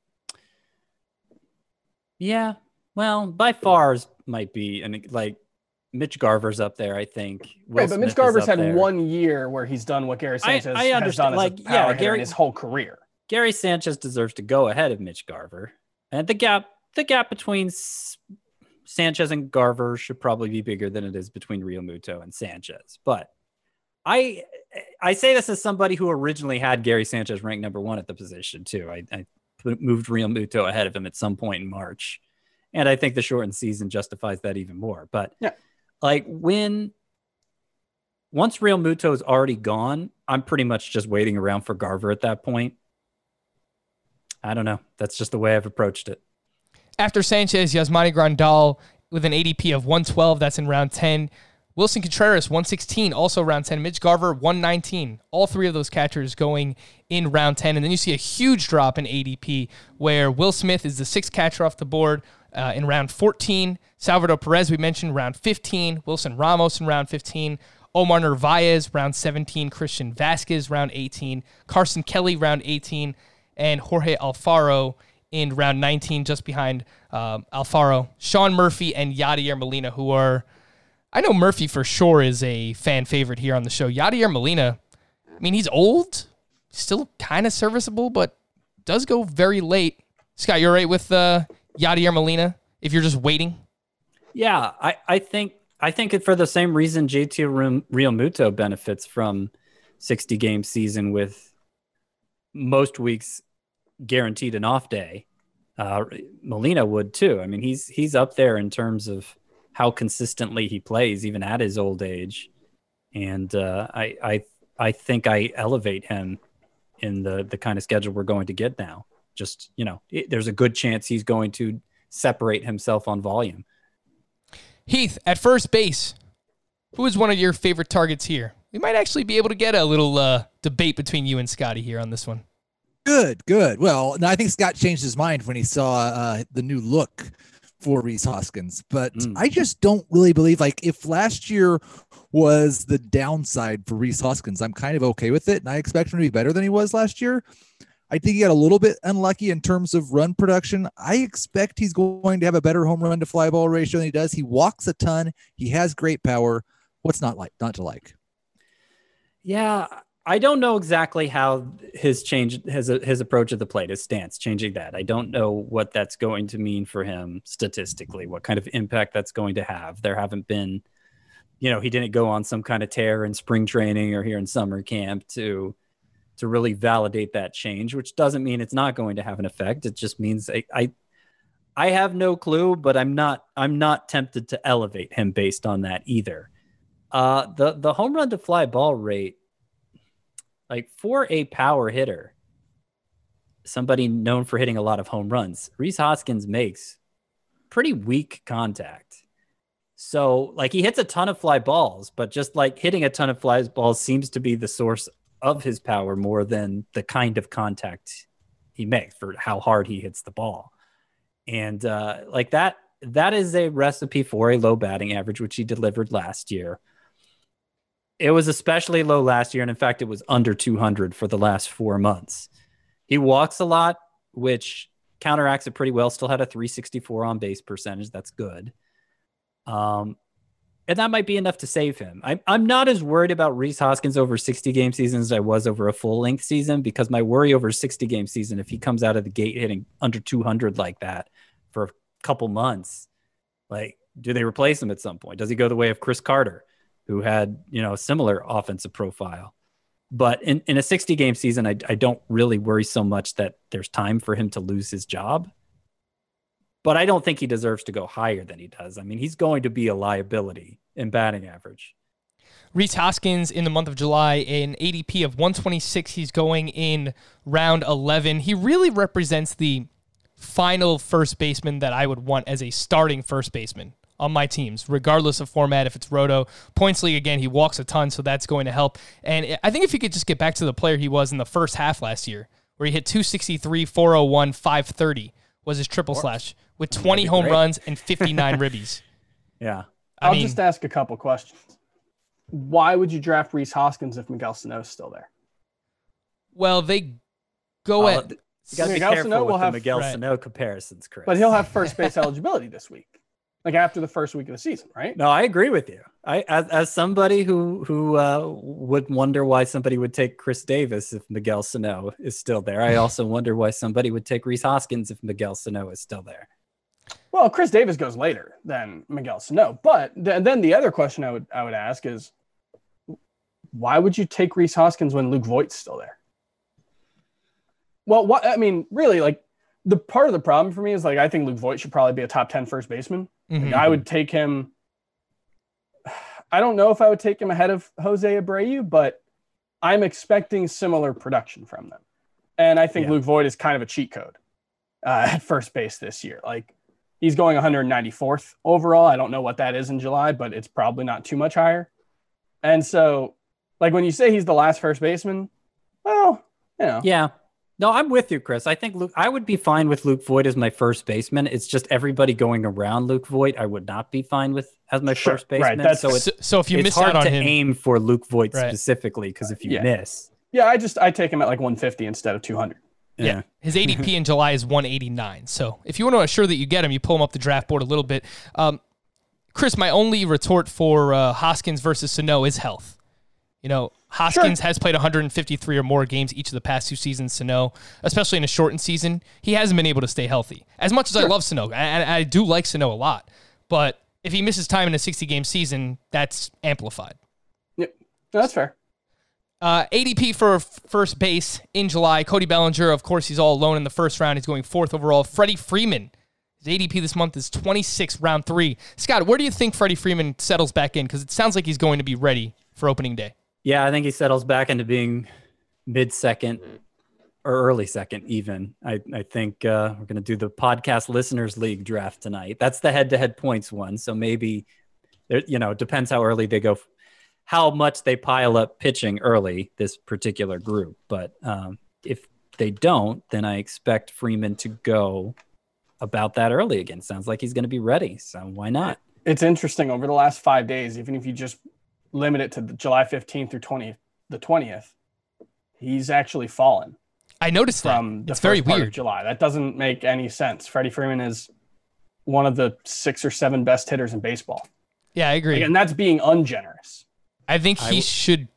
Yeah, well, by far might be, and like Mitch Garver's up there, I think. Will Right, but Smith Mitch Garver's is up had there. one year where he's done what Gary Sanchez I, I has understand. done Like, as a power yeah, hitter Gary, in his whole career. Gary Sanchez deserves to go ahead of Mitch Garver, and the gap, the gap between S- Sanchez and Garver should probably be bigger than it is between Realmuto and Sanchez. But I, I say this as somebody who originally had Gary Sanchez ranked number one at the position too. I, I moved Realmuto ahead of him at some point in March, and I think the shortened season justifies that even more. But yeah. Like when once Realmuto is already gone, I'm pretty much just waiting around for Garver at that point. I don't know. That's just the way I've approached it. After Sanchez, Yasmani Grandal with an A D P of one twelve. That's in round ten. Wilson Contreras, one sixteen, also round ten. Mitch Garver, one nineteen. All three of those catchers going in round ten. And then you see a huge drop in A D P where Will Smith is the sixth catcher off the board uh, in round fourteen. Salvador Perez, we mentioned, round fifteen. Wilson Ramos in round fifteen. Omar Narvaez, round seventeen. Christian Vasquez, round eighteen. Carson Kelly, round eighteen. And Jorge Alfaro in round nineteen, just behind um, Alfaro. Sean Murphy and Yadier Molina, who are... I know Murphy for sure is a fan favorite here on the show. Yadier Molina, I mean, he's old, still kind of serviceable, but does go very late. Scott, you're right with uh, Yadier Molina if you're just waiting? Yeah, I, I think I think it for the same reason J T Realmuto benefits from sixty game season with most weeks guaranteed an off day. Uh, Molina would too. I mean, he's he's up there in terms of how consistently he plays, even at his old age. And uh, I, I, I think I elevate him in the, the kind of schedule we're going to get now. Just, you know, it, there's a good chance he's going to separate himself on volume. Heath, at first base, who is one of your favorite targets here? We might actually be able to get a little uh, debate between you and Scotty here on this one. Good, good. Well, no, I think Scott changed his mind when he saw uh, the new look for Rhys Hoskins, but mm. I just don't really believe, like, if last year was the downside for Rhys Hoskins, I'm kind of okay with it, and I expect him to be better than he was last year. I think he got a little bit unlucky in terms of run production. I expect he's going to have a better home run to fly ball ratio than he does. He walks a ton. He has great power. What's not like, not to like? Yeah, I don't know exactly how his change, his his approach at the plate, his stance, changing that. I don't know what that's going to mean for him statistically, what kind of impact that's going to have. There haven't been, you know, he didn't go on some kind of tear in spring training or here in summer camp to to really validate that change, which doesn't mean it's not going to have an effect. It just means I I, I have no clue, but I'm not I'm not tempted to elevate him based on that either. Uh, the the home run to fly ball rate, like for a power hitter, somebody known for hitting a lot of home runs, Rhys Hoskins makes pretty weak contact. So like he hits a ton of fly balls, but just like hitting a ton of fly balls seems to be the source of his power more than the kind of contact he makes for how hard he hits the ball. And uh, like that, that is a recipe for a low batting average, which he delivered last year. It was especially low last year. And in fact, it was under two hundred for the last four months. He walks a lot, which counteracts it pretty well. Still had a three sixty-four on base percentage. That's good. Um, and that might be enough to save him. I'm, I'm not as worried about Rhys Hoskins over sixty game seasons as I was over a full length season, because my worry over a sixty game season, if he comes out of the gate hitting under two hundred like that for a couple months, like, do they replace him at some point? Does he go the way of Chris Carter, who had, you know, a similar offensive profile? But in, in a sixty game season, I, I don't really worry so much that there's time for him to lose his job. But I don't think he deserves to go higher than he does. I mean, he's going to be a liability in batting average. Rhys Hoskins in the month of July, an A D P of one twenty-six. He's going in round eleven. He really represents the final first baseman that I would want as a starting first baseman on my teams, regardless of format. If it's Roto, points league, again, he walks a ton, so that's going to help. And I think if he could just get back to the player he was in the first half last year, where he hit two sixty-three, four oh one, five thirty was his triple slash with twenty home great. runs and fifty-nine ribbies. Yeah. I I'll mean, just ask a couple questions. Why would you draft Rhys Hoskins if Miguel Sano's still there? well, they go Oh, at... You got to be Miguel careful Sano with will the have- Miguel right. Sano comparisons, Chris. But he'll have first base eligibility this week, like after the first week of the season, right? No, I agree with you. I, as, as somebody who who uh, would wonder why somebody would take Chris Davis if Miguel Sano is still there, I also wonder why somebody would take Rhys Hoskins if Miguel Sano is still there. Well, Chris Davis goes later than Miguel Sano. But th- then the other question I would I would ask is, why would you take Rhys Hoskins when Luke Voigt's still there? Well, what I mean, really, like the part of the problem for me is like I think Luke Voigt should probably be a top ten first baseman. Mhm. Like, I would take him. I don't know if I would take him ahead of Jose Abreu, but I'm expecting similar production from them. And I think Yeah. Luke Voigt is kind of a cheat code uh, at first base this year. Like he's going one hundred ninety-fourth overall. I don't know what that is in July, but it's probably not too much higher. And so, like when you say he's the last first baseman, well, you know, Yeah. No, I'm with you, Chris. I think Luke, I would be fine with Luke Voigt as my first baseman. It's just everybody going around Luke Voigt, I would not be fine with as my Sure, first baseman. right, that's- so it's, So, so if you it's miss hard out on to him... aim for Luke Voigt Right. specifically, because if you Yeah. miss, yeah, I just I take him at like one fifty instead of two hundred. Yeah. His A D P in July is one eighty-nine. So if you want to assure that you get him, you pull him up the draft board a little bit. Um, Chris, my only retort for uh, Hoskins versus Sano is health. You know, Hoskins Sure. has played one hundred fifty-three or more games each of the past two seasons. Sano, especially in a shortened season, he hasn't been able to stay healthy. As much as I love Sano, and I, I do like Sano a lot, but if he misses time in a sixty-game season, that's amplified. Yep, no, that's fair. Uh, A D P for f- first base in July. Cody Bellinger, of course, he's all alone in the first round. He's going fourth overall. Freddie Freeman, his A D P this month is twenty-six, round three. Scott, where do you think Freddie Freeman settles back in? Because it sounds like he's going to be ready for opening day. yeah, I think he settles back into being mid-second or early second even. I, I think uh, we're going to do the podcast listeners league draft tonight. That's the head-to-head points one. So maybe, there, you know, it depends how early they go, how much they pile up pitching early, this particular group. But um, if they don't, then I expect Freeman to go about that early again. Sounds like he's going to be ready. So why not? It's interesting over the last five days, even if you just limit it to the July fifteenth through twentieth, the twentieth, he's actually fallen I noticed that. from the It's first very part weird. of July. That doesn't make any sense. Freddie Freeman is one of the six or seven best hitters in baseball. Yeah, I agree. And that's being ungenerous. I think he I w- should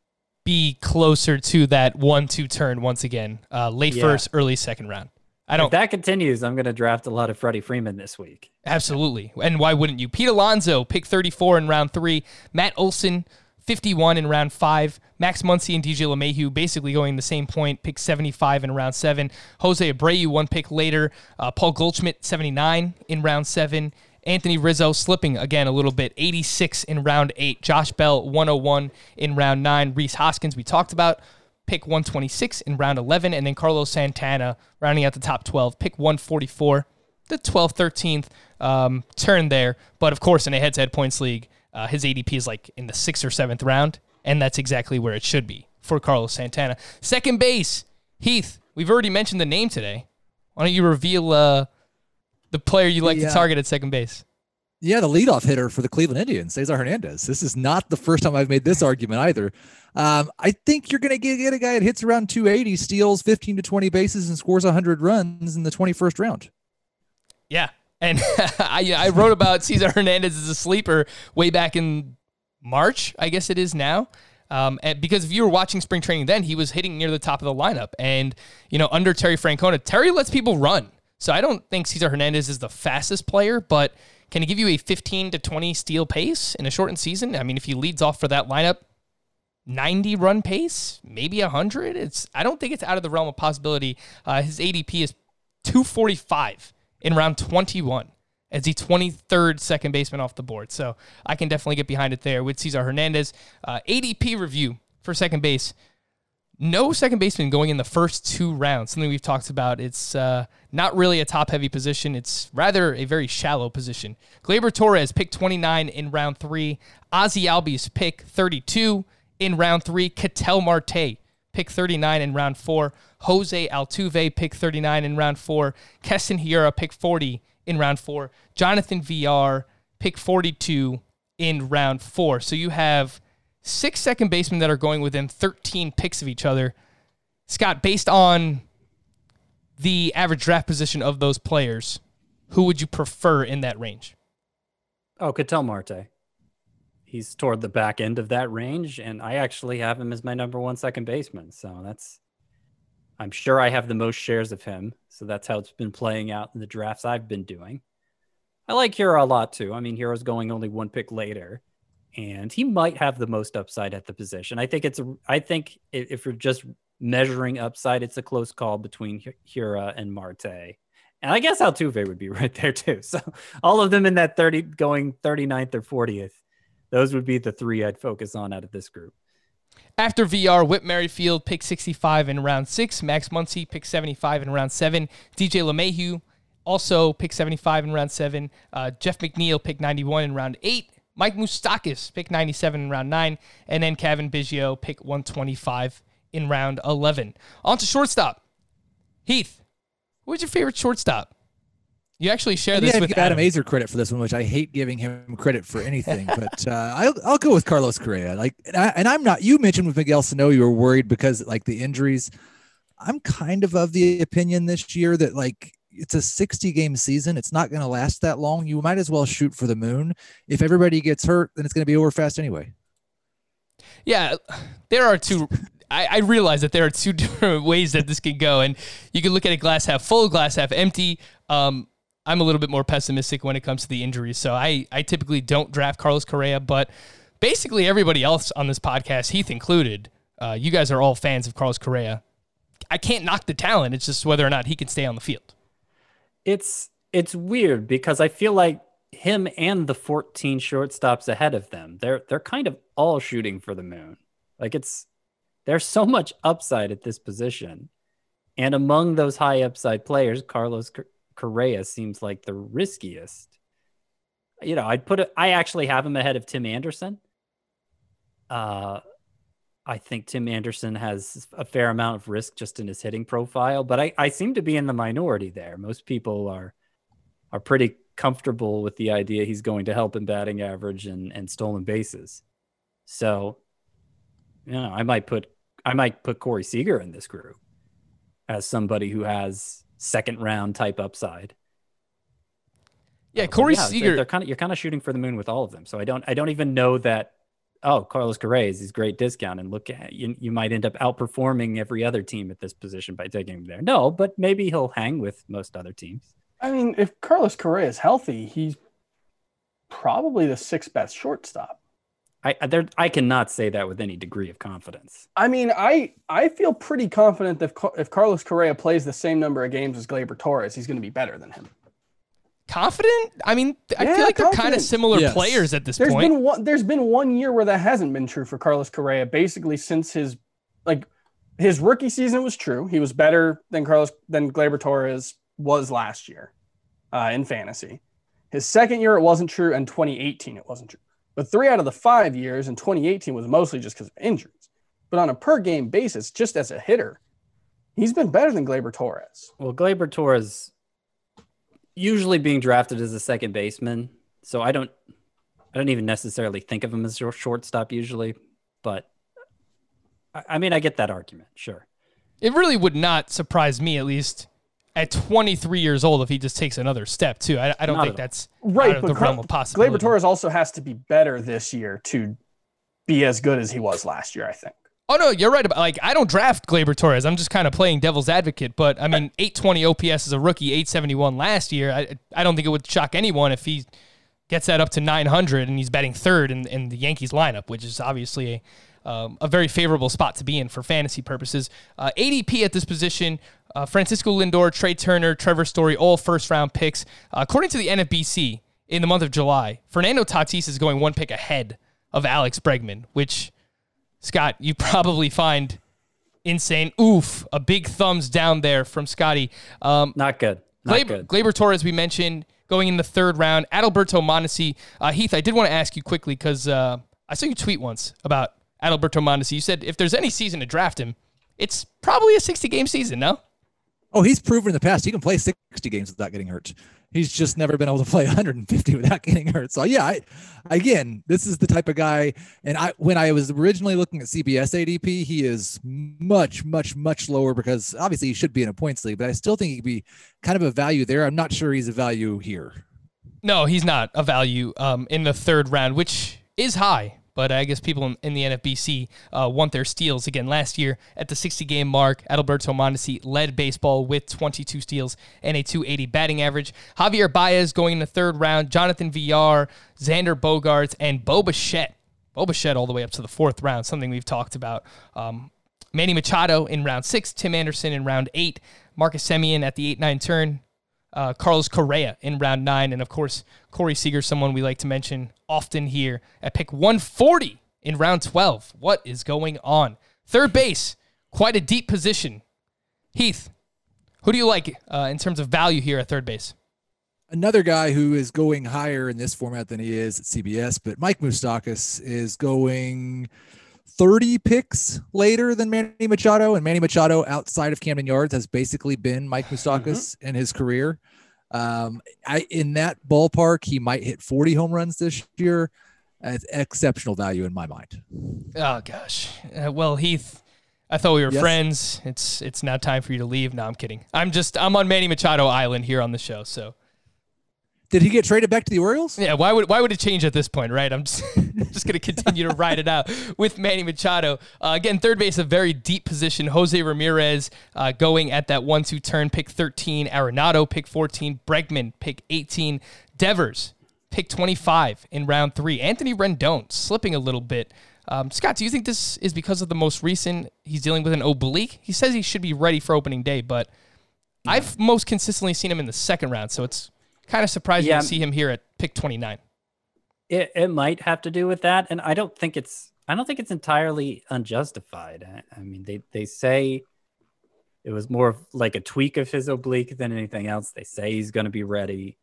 be closer to that one two turn once again. Uh, late Yeah. first, early second round. I If don't... that continues, I'm going to draft a lot of Freddie Freeman this week. Absolutely. And why wouldn't you? Pete Alonso, pick thirty-four in round three. Matt Olson, fifty-one in round five. Max Muncy and D J LeMahieu basically going the same point, pick seventy-five in round seven. Jose Abreu, one pick later. Uh, Paul Goldschmidt, seventy-nine in round seven. Anthony Rizzo slipping again a little bit, eighty-six in round eight. Josh Bell, one oh one in round nine. Rhys Hoskins, we talked about, pick one twenty-six in round eleven. And then Carlos Santana, rounding out the top twelve, pick one forty-four. the twelfth, thirteenth um, turn there. But of course, in a head-to-head points league, uh, his A D P is like in the sixth or seventh round, and that's exactly where it should be for Carlos Santana. Second base, Heath. We've already mentioned the name today. Why don't you reveal uh, the player you like yeah. to target at second base? Yeah, the leadoff hitter for the Cleveland Indians, Cesar Hernandez. This is not the first time I've made this argument either. Um, I think you're going to get a guy that hits around two eighty, steals fifteen to twenty bases, and scores one hundred runs in the twenty-first round. Yeah, and I, I wrote about Cesar Hernandez as a sleeper way back in March, I guess it is now. Um, and because if you were watching spring training then, he was hitting near the top of the lineup. And, you know, under Terry Francona, Terry lets people run. So I don't think Cesar Hernandez is the fastest player, but can he give you a fifteen to twenty steal pace in a shortened season? I mean, if he leads off for that lineup, ninety run pace, maybe one hundred. It's I don't think it's out of the realm of possibility. Uh, his A D P is two forty-five in round twenty-one as the twenty-third second baseman off the board. So I can definitely get behind it there with Cesar Hernandez. Uh, A D P review for second base. No second baseman going in the first two rounds, something we've talked about. It's uh, not really a top-heavy position. It's rather a very shallow position. Gleyber Torres, pick twenty-nine in round three. Ozzie Albies, pick thirty-two in round three. Ketel Marte, pick thirty-nine in round four. Jose Altuve, pick thirty-nine in round four. Keston Hiura, pick forty in round four. Jonathan Villar, pick forty-two in round four. So you have six second basemen that are going within thirteen picks of each other. Scott, based on the average draft position of those players, who would you prefer in that range? Oh, Ketel Marte. He's toward the back end of that range, and I actually have him as my number one second baseman. So that's, I'm sure I have the most shares of him. So that's how it's been playing out in the drafts I've been doing. I like Hiura a lot too. I mean, Hiura's going only one pick later, and he might have the most upside at the position. I think it's a, I think if you're just measuring upside, it's a close call between Hiura and Marte. And I guess Altuve would be right there too. So all of them in that thirty, going thirty-ninth or fortieth, those would be the three I'd focus on out of this group. After V R, Whit Merrifield, pick sixty-five in round six. Max Muncy, pick seventy-five in round seven. D J LeMahieu, also pick seventy-five in round seven. Uh, Jeff McNeil, pick ninety-one in round eight. Mike Moustakas, pick ninety-seven in round nine. And then Kevin Biggio, pick one twenty-five in round eleven. On to shortstop. Heath, what's your favorite shortstop? You actually share this yeah, with give Adam Azer credit for this one, which I hate giving him credit for anything. But uh, I'll I'll go with Carlos Correa. Like, and, I, and I'm not. You mentioned with Miguel Sano, you were worried because like the injuries. I'm kind of of the opinion this year that like it's a sixty game season. It's not going to last that long. You might as well shoot for the moon. If everybody gets hurt, then it's going to be over fast anyway. Yeah, there are two. I, I realize that there are two different ways that this can go, and you can look at it glass half full, glass half empty. Um, I'm a little bit more pessimistic when it comes to the injuries, so I, I typically don't draft Carlos Correa, but basically everybody else on this podcast, Heath included, uh, you guys are all fans of Carlos Correa. I can't knock the talent. It's just whether or not he can stay on the field. It's it's weird because I feel like him and the fourteen shortstops ahead of them, they're they're kind of all shooting for the moon. Like it's there's so much upside at this position, and among those high upside players, Carlos Correa seems like the riskiest. You know, I'd put it. I actually have him ahead of Tim Anderson. Uh, I think Tim Anderson has a fair amount of risk just in his hitting profile, but I, I seem to be in the minority there. Most people are are pretty comfortable with the idea he's going to help in batting average and, and stolen bases. So, you know, I might put I might put Corey Seager in this group as somebody who has second round type upside. Yeah, Corey yeah, Seager. They're kind of you're kind of shooting for the moon with all of them. So I don't I don't even know that. Oh, Carlos Correa is his great discount, and look at you. You might end up outperforming every other team at this position by taking him there. No, but maybe he'll hang with most other teams. I mean, if Carlos Correa is healthy, he's probably the sixth best shortstop. I there I cannot say that with any degree of confidence. I mean, I I feel pretty confident that if, if Carlos Correa plays the same number of games as Gleyber Torres, he's going to be better than him. Confident? I mean, I yeah, feel like confident. they're kind of similar yes. players at this there's point. Been one, there's been one year where that hasn't been true for Carlos Correa, basically since his like his rookie season was true. He was better than Carlos than Gleyber Torres was last year. uh, in fantasy. His second year, it wasn't true. And twenty eighteen, it wasn't true. But three out of the five years in twenty eighteen was mostly just because of injuries. But on a per game basis, just as a hitter, he's been better than Gleyber Torres. Well, Gleyber Torres usually being drafted as a second baseman, so I don't, I don't even necessarily think of him as a shortstop usually. But I, I mean, I get that argument, sure. It really would not surprise me, at least at twenty-three years old, if he just takes another step too. I, I don't Not think that's right, out of but the realm of possibility. Gleyber Torres also has to be better this year to be as good as he was last year, I think. Oh no, you're right about like I don't draft Gleyber Torres. I'm just kind of playing devil's advocate. But I mean, eight twenty O P S as a rookie, eight seventy-one last year. I I don't think it would shock anyone if he gets that up to nine hundred and he's batting third in, in the Yankees lineup, which is obviously a um, a very favorable spot to be in for fantasy purposes. Uh, A D P at this position. Uh, Francisco Lindor, Trey Turner, Trevor Story, all first-round picks. Uh, according to the N F B C, in the month of July, Fernando Tatis is going one pick ahead of Alex Bregman, which, Scott, you probably find insane. Oof, a big thumbs down there from Scotty. Um, Not good. Not Gleyber, good. Gleyber Torres, we mentioned, going in the third round. Adalberto Mondesi. Uh, Heath, I did want to ask you quickly because uh, I saw you tweet once about Adalberto Mondesi. You said if there's any season to draft him, it's probably a sixty-game season, no? Oh, he's proven in the past he can play sixty games without getting hurt. He's just never been able to play one hundred fifty without getting hurt. So yeah, I, again, this is the type of guy. And I, when I was originally looking at C B S A D P, he is much, much, much lower because obviously he should be in a points league, but I still think he could be kind of a value there. I'm not sure he's a value here. No, he's not a value um, in the third round, which is high. But I guess people in, in the N F B C uh, want their steals. Again, last year at the sixty-game mark, Adalberto Mondesi led baseball with twenty-two steals and a two eighty batting average. Javier Baez going in the third round, Jonathan Villar, Xander Bogaerts, and Bo Bichette. Bo Bichette all the way up to the fourth round, something we've talked about. Um, Manny Machado in round six, Tim Anderson in round eight, Marcus Semien at the eight nine turn, Uh, Carlos Correa in round nine, and of course, Corey Seager, someone we like to mention often here at pick one forty in round twelve. What is going on? Third base, quite a deep position. Heath, who do you like uh, in terms of value here at third base? Another guy who is going higher in this format than he is at C B S, but Mike Moustakas is going thirty picks later than Manny Machado, and Manny Machado outside of Camden Yards has basically been Mike Moustakas mm-hmm. in his career. Um, I in that ballpark, he might hit forty home runs this year. It's exceptional value in my mind. Oh gosh. Uh, well, Heath, I thought we were yes. friends. It's it's now time for you to leave. No, I'm kidding. I'm just I'm on Manny Machado Island here on the show. So, did he get traded back to the Orioles? Yeah. Why would why would it change at this point, right? I'm just just going to continue to ride it out with Manny Machado. Uh, again, third base, a very deep position. Jose Ramirez uh, going at that one two turn, pick thirteen. Arenado, pick fourteen. Bregman, pick eighteen. Devers, pick twenty-five in round three. Anthony Rendon slipping a little bit. Um, Scott, do you think this is because of the most recent, he's dealing with an oblique? He says he should be ready for opening day, but yeah. I've most consistently seen him in the second round, so it's kind of surprising yeah. to see him here at pick twenty-nine. It it might have to do with that, and I don't think it's I don't think it's entirely unjustified. I, I mean, they they say it was more of like a tweak of his oblique than anything else. They say he's going to be ready.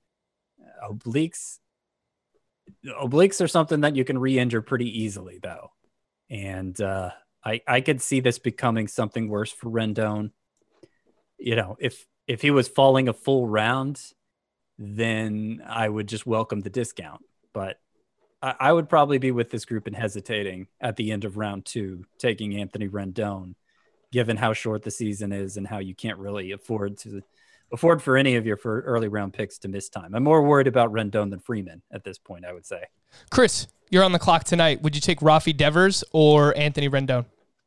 Obliques, obliques are something that you can re-injure pretty easily, though, and uh, I I could see this becoming something worse for Rendon. You know, if if he was falling a full round, then I would just welcome the discount, but I would probably be with this group and hesitating at the end of round two, taking Anthony Rendon, given how short the season is and how you can't really afford to afford for any of your for early round picks to miss time. I'm more worried about Rendon than Freeman at this point, I would say. Chris, you're on the clock tonight. Would you take Rafi Devers or Anthony Rendon?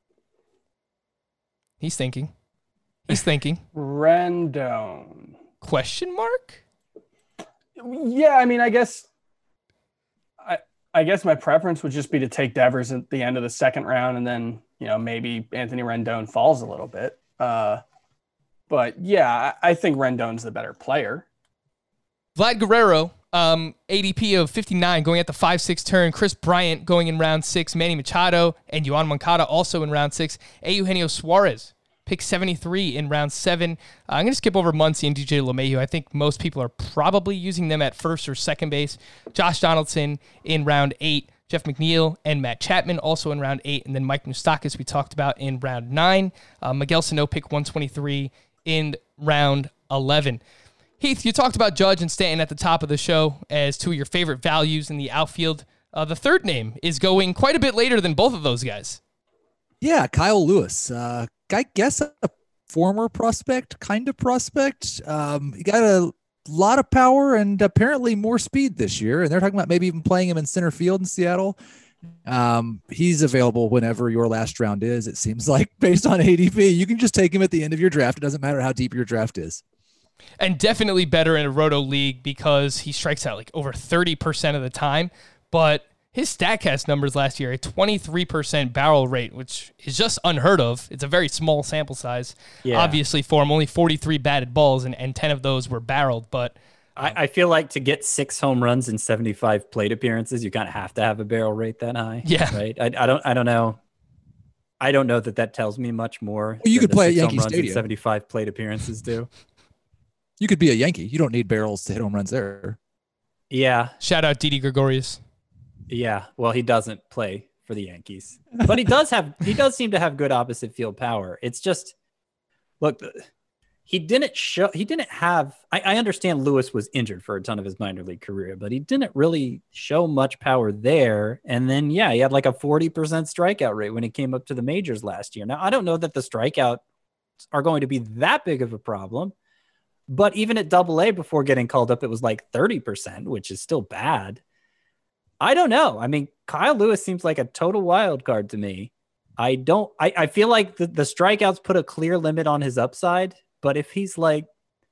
He's thinking. He's thinking. Rendon. Question mark? Yeah, I mean, I guess I I guess my preference would just be to take Devers at the end of the second round, and then, you know, maybe Anthony Rendon falls a little bit. Uh, but yeah, I, I think Rendon's the better player. Vlad Guerrero, um, A D P of fifty-nine, going at the five six turn. Chris Bryant going in round six. Manny Machado and Yoan Moncada also in round six. Eugenio Suarez, pick seventy-three in round seven. Uh, I'm going to skip over Muncy and D J LeMahieu. I think most people are probably using them at first or second base. Josh Donaldson in round eight. Jeff McNeil and Matt Chapman also in round eight. And then Mike Moustakas we talked about in round nine. Uh, Miguel Sano pick one twenty-three in round eleven. Heath, you talked about Judge and Stanton at the top of the show as two of your favorite values in the outfield. Uh, the third name is going quite a bit later than both of those guys. Yeah, Kyle Lewis. Uh, I guess a former prospect, kind of prospect. Um, he got a lot of power and apparently more speed this year. And they're talking about maybe even playing him in center field in Seattle. Um, he's available whenever your last round is, it seems like, based on A D P. You can just take him at the end of your draft. It doesn't matter how deep your draft is. And definitely better in a roto league because he strikes out like over thirty percent of the time. But his StatCast numbers last year, a twenty-three percent barrel rate, which is just unheard of. It's a very small sample size, yeah. Obviously, for him. Only forty-three batted balls, and, and ten of those were barreled. But um, I, I feel like to get six home runs in seventy-five plate appearances, you kind of have to have a barrel rate that high. Yeah. Right? I, I don't I don't know. I don't know that that tells me much more. Well, you could play at Yankee Stadium. seventy-five plate appearances do. You could be a Yankee. You don't need barrels to hit home runs there. Yeah. Shout out Didi Gregorius. Yeah, well, he doesn't play for the Yankees, but he does have, he does seem to have good opposite field power. It's just, look, he didn't show, he didn't have, I, I understand Lewis was injured for a ton of his minor league career, but he didn't really show much power there. And then, yeah, he had like a forty percent strikeout rate when he came up to the majors last year. Now, I don't know that the strikeouts are going to be that big of a problem, but even at double A before getting called up, it was like thirty percent, which is still bad. I don't know. I mean, Kyle Lewis seems like a total wild card to me. I don't, I, I feel like the, the strikeouts put a clear limit on his upside, but if he's like,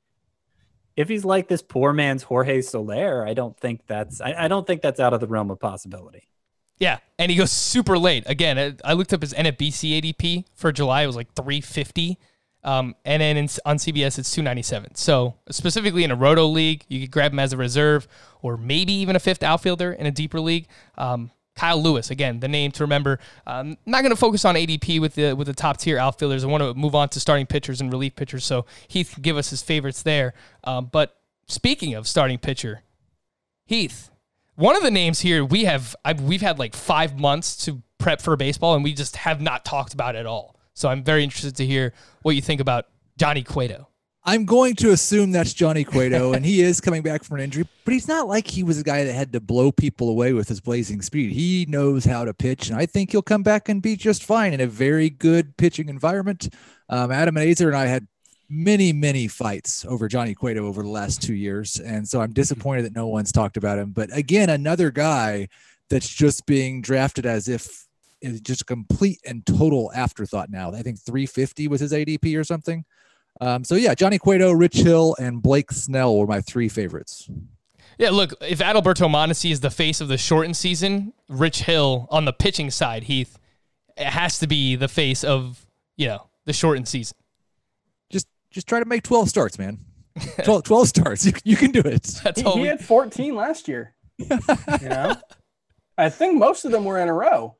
if he's like this poor man's Jorge Soler, I don't think that's, I, I don't think that's out of the realm of possibility. Yeah. And he goes super late. Again, I looked up his N F B C A D P for July. It was like three fifty. Um, and then in, on C B S, it's two ninety-seven. So specifically in a roto league, you could grab him as a reserve or maybe even a fifth outfielder in a deeper league. Um, Kyle Lewis, again, the name to remember. I'm not going to focus on A D P with the with the top tier outfielders. I want to move on to starting pitchers and relief pitchers. So Heath can give us his favorites there. Um, but speaking of starting pitcher, Heath, one of the names here we have, I've, we've had like five months to prep for baseball and we just have not talked about at all. So I'm very interested to hear what you think about Johnny Cueto. I'm going to assume that's Johnny Cueto, and he is coming back from an injury, but he's not like he was a guy that had to blow people away with his blazing speed. He knows how to pitch, and I think he'll come back and be just fine in a very good pitching environment. Um, Adam Azer and I had many, many fights over Johnny Cueto over the last two years, and so I'm disappointed that no one's talked about him. But again, another guy that's just being drafted as if is just a complete and total afterthought now. I think three fifty was his A D P or something. Um, so yeah, Johnny Cueto, Rich Hill, and Blake Snell were my three favorites. Yeah, look, if Adalberto Mondesi is the face of the shortened season, Rich Hill on the pitching side, Heath, it has to be the face of, you know, the shortened season. Just just try to make twelve starts, man. twelve, twelve starts. You, you can do it. That's he, all he we... had fourteen last year. You know, I think most of them were in a row.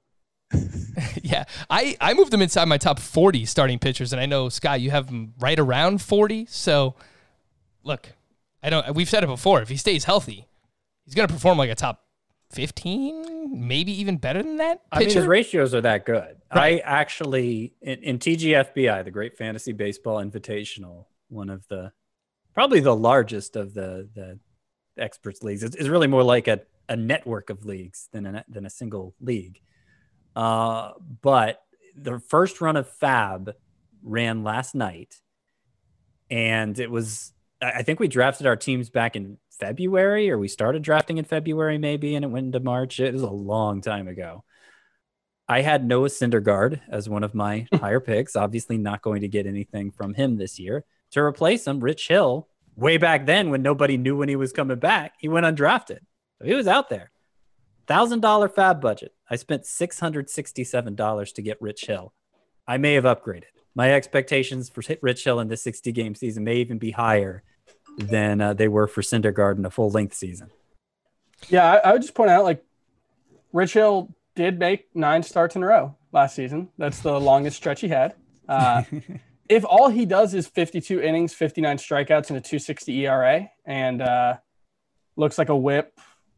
Yeah, I, I moved him inside my top forty starting pitchers, and I know, Scott, you have him right around forty. So, look, I don't. We've said it before. If he stays healthy, he's going to perform like a top fifteen, maybe even better than that pitcher. I mean, his ratios are that good. Right. I actually, in, in T G F B I, the Great Fantasy Baseball Invitational, one of the, probably the largest of the the experts leagues, it's, it's really more like a, a network of leagues than a, than a single league. Uh, but the first run of Fab ran last night, and it was, I think we drafted our teams back in February, or we started drafting in February maybe, and it went into March. It was a long time ago. I had Noah Syndergaard as one of my higher picks, obviously not going to get anything from him this year. To replace him, Rich Hill, way back then when nobody knew when he was coming back, he went undrafted. So he was out there. one thousand dollars Fab budget. I spent six hundred sixty-seven dollars to get Rich Hill. I may have upgraded. My expectations for Rich Hill in this sixty-game season may even be higher than uh, they were for Syndergaard in a full-length season. Yeah, I, I would just point out, like, Rich Hill did make nine starts in a row last season. That's the longest stretch he had. Uh, if all he does is fifty-two innings, fifty-nine strikeouts, and a two sixty E R A, and uh, looks like a whip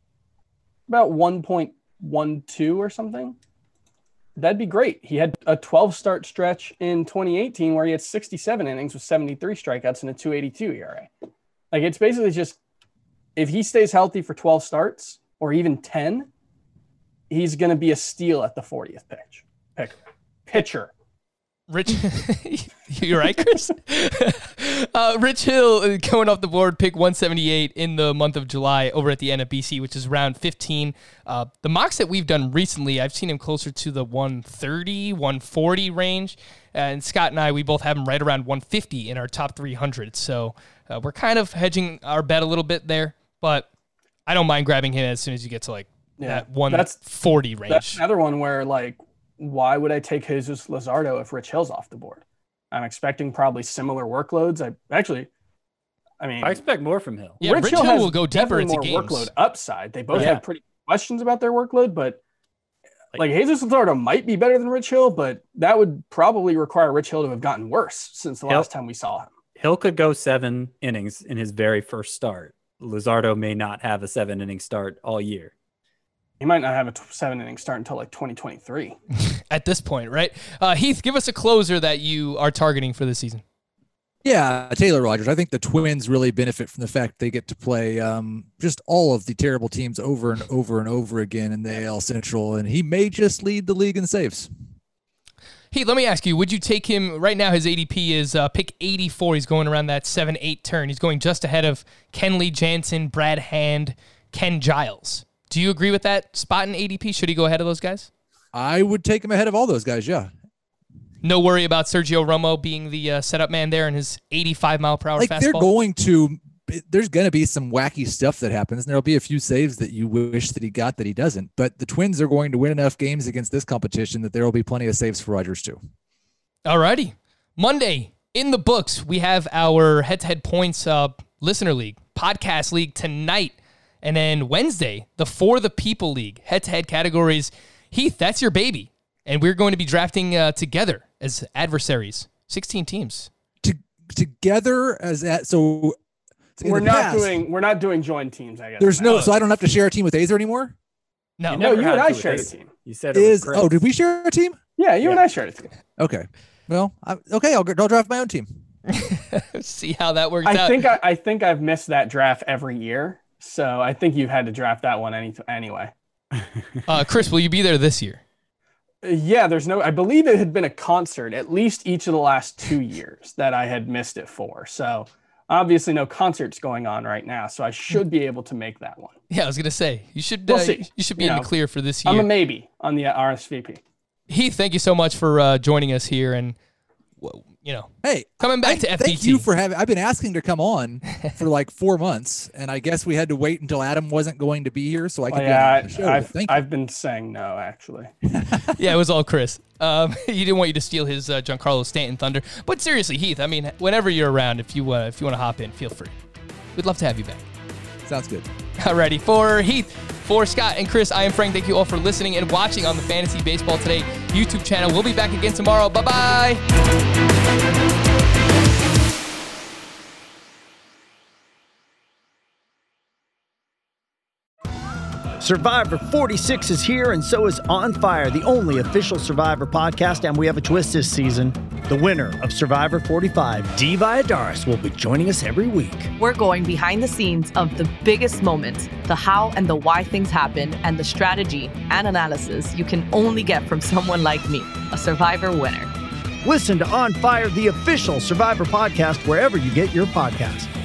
about one point one two or something, that'd be great. He had a twelve start stretch in twenty eighteen where he had sixty-seven innings with seventy-three strikeouts and a two eighty-two E R A. Like, it's basically just, if he stays healthy for twelve starts or even ten, he's going to be a steal at the fortieth pitch. Pick, pitcher. Rich, you're right, Chris. uh, Rich Hill going off the board, pick one seventy-eight in the month of July over at the N F B C, which is round fifteen. Uh, the mocks that we've done recently, I've seen him closer to the one thirty, one forty range. And Scott and I, we both have him right around one fifty in our top three hundred. So uh, we're kind of hedging our bet a little bit there, but I don't mind grabbing him as soon as you get to like yeah, that one forty range. That's another one where, like, why would I take Jesus Luzardo if Rich Hill's off the board? I'm expecting probably similar workloads. I actually, I mean, I expect more from Hill. Yeah, Rich, Rich Hill, Hill will go deeper into more games. Workload upside. They both yeah. have pretty questions about their workload, but like, like Jesus Luzardo might be better than Rich Hill, but that would probably require Rich Hill to have gotten worse since the Hill, last time we saw him. Hill could go seven innings in his very first start. Luzardo may not have a seven inning start all year. He might not have a seven inning start until like twenty twenty-three. At this point, right? Uh, Heath, give us a closer that you are targeting for this season. Yeah, Taylor Rogers. I think the Twins really benefit from the fact they get to play um, just all of the terrible teams over and over and over again in the A L Central, and he may just lead the league in saves. Heath, let me ask you, would you take him right now? His A D P is uh, pick eighty-four. He's going around that seven eight turn. He's going just ahead of Kenley Jansen, Brad Hand, Ken Giles. Do you agree with that spot in A D P? Should he go ahead of those guys? I would take him ahead of all those guys, yeah. No worry about Sergio Romo being the uh, setup man there and his eighty-five mile per hour like fastball? They're going to, there's going to be some wacky stuff that happens, and there'll be a few saves that you wish that he got that he doesn't. But the Twins are going to win enough games against this competition that there will be plenty of saves for Rogers too. All righty. Monday, in the books, we have our head-to-head points uh, listener league, podcast league tonight. And then Wednesday, the For the People League, head-to-head categories. Heath, that's your baby. And we're going to be drafting uh, together as adversaries. sixteen teams. To, together as that, so we're not past, doing we're not doing joint teams, I guess. There's no, so I don't have to share a team with Azer anymore? No. You no, you and I shared a team. You said it Is, was oh, did we share a team? Yeah, you yeah. and I shared a team. Okay. Well, I, okay, I'll, I'll draft my own team. See how that works I out. Think I, I think I've missed that draft every year. So I think you've had to draft that one any anyway. uh, Chris, will you be there this year? Yeah, there's no, I believe it had been a concert at least each of the last two years that I had missed it for. So obviously no concerts going on right now. So I should be able to make that one. Yeah, I was going to say, you should, we'll uh, see. you should be you in know, the clear for this year. I'm a maybe on the R S V P. Heath, thank you so much for uh, joining us here. And, you know, hey, coming back I, to F P T. Thank you for having, I've been asking to come on for like four months, and I guess we had to wait until Adam wasn't going to be here so I could oh, yeah, be on the show. I've, Thank you. I've been saying no, actually. Yeah, it was all Chris. Um, he didn't want you to steal his uh, Giancarlo Stanton thunder. But seriously, Heath, I mean, whenever you're around, if you, uh, if you want to hop in, feel free. We'd love to have you back. Sounds good. Alrighty, for Heath, for Scott and Chris, I am Frank. Thank you all for listening and watching on the Fantasy Baseball Today YouTube channel. We'll be back again tomorrow. Bye-bye. Survivor forty-six is here, and so is On Fire, the only official Survivor podcast, and we have a twist this season. The winner of Survivor forty-five, Dee Valladares, will be joining us every week. We're going behind the scenes of the biggest moments, the how and the why things happen, and the strategy and analysis you can only get from someone like me, a Survivor winner. Listen to On Fire, the official Survivor podcast, wherever you get your podcasts.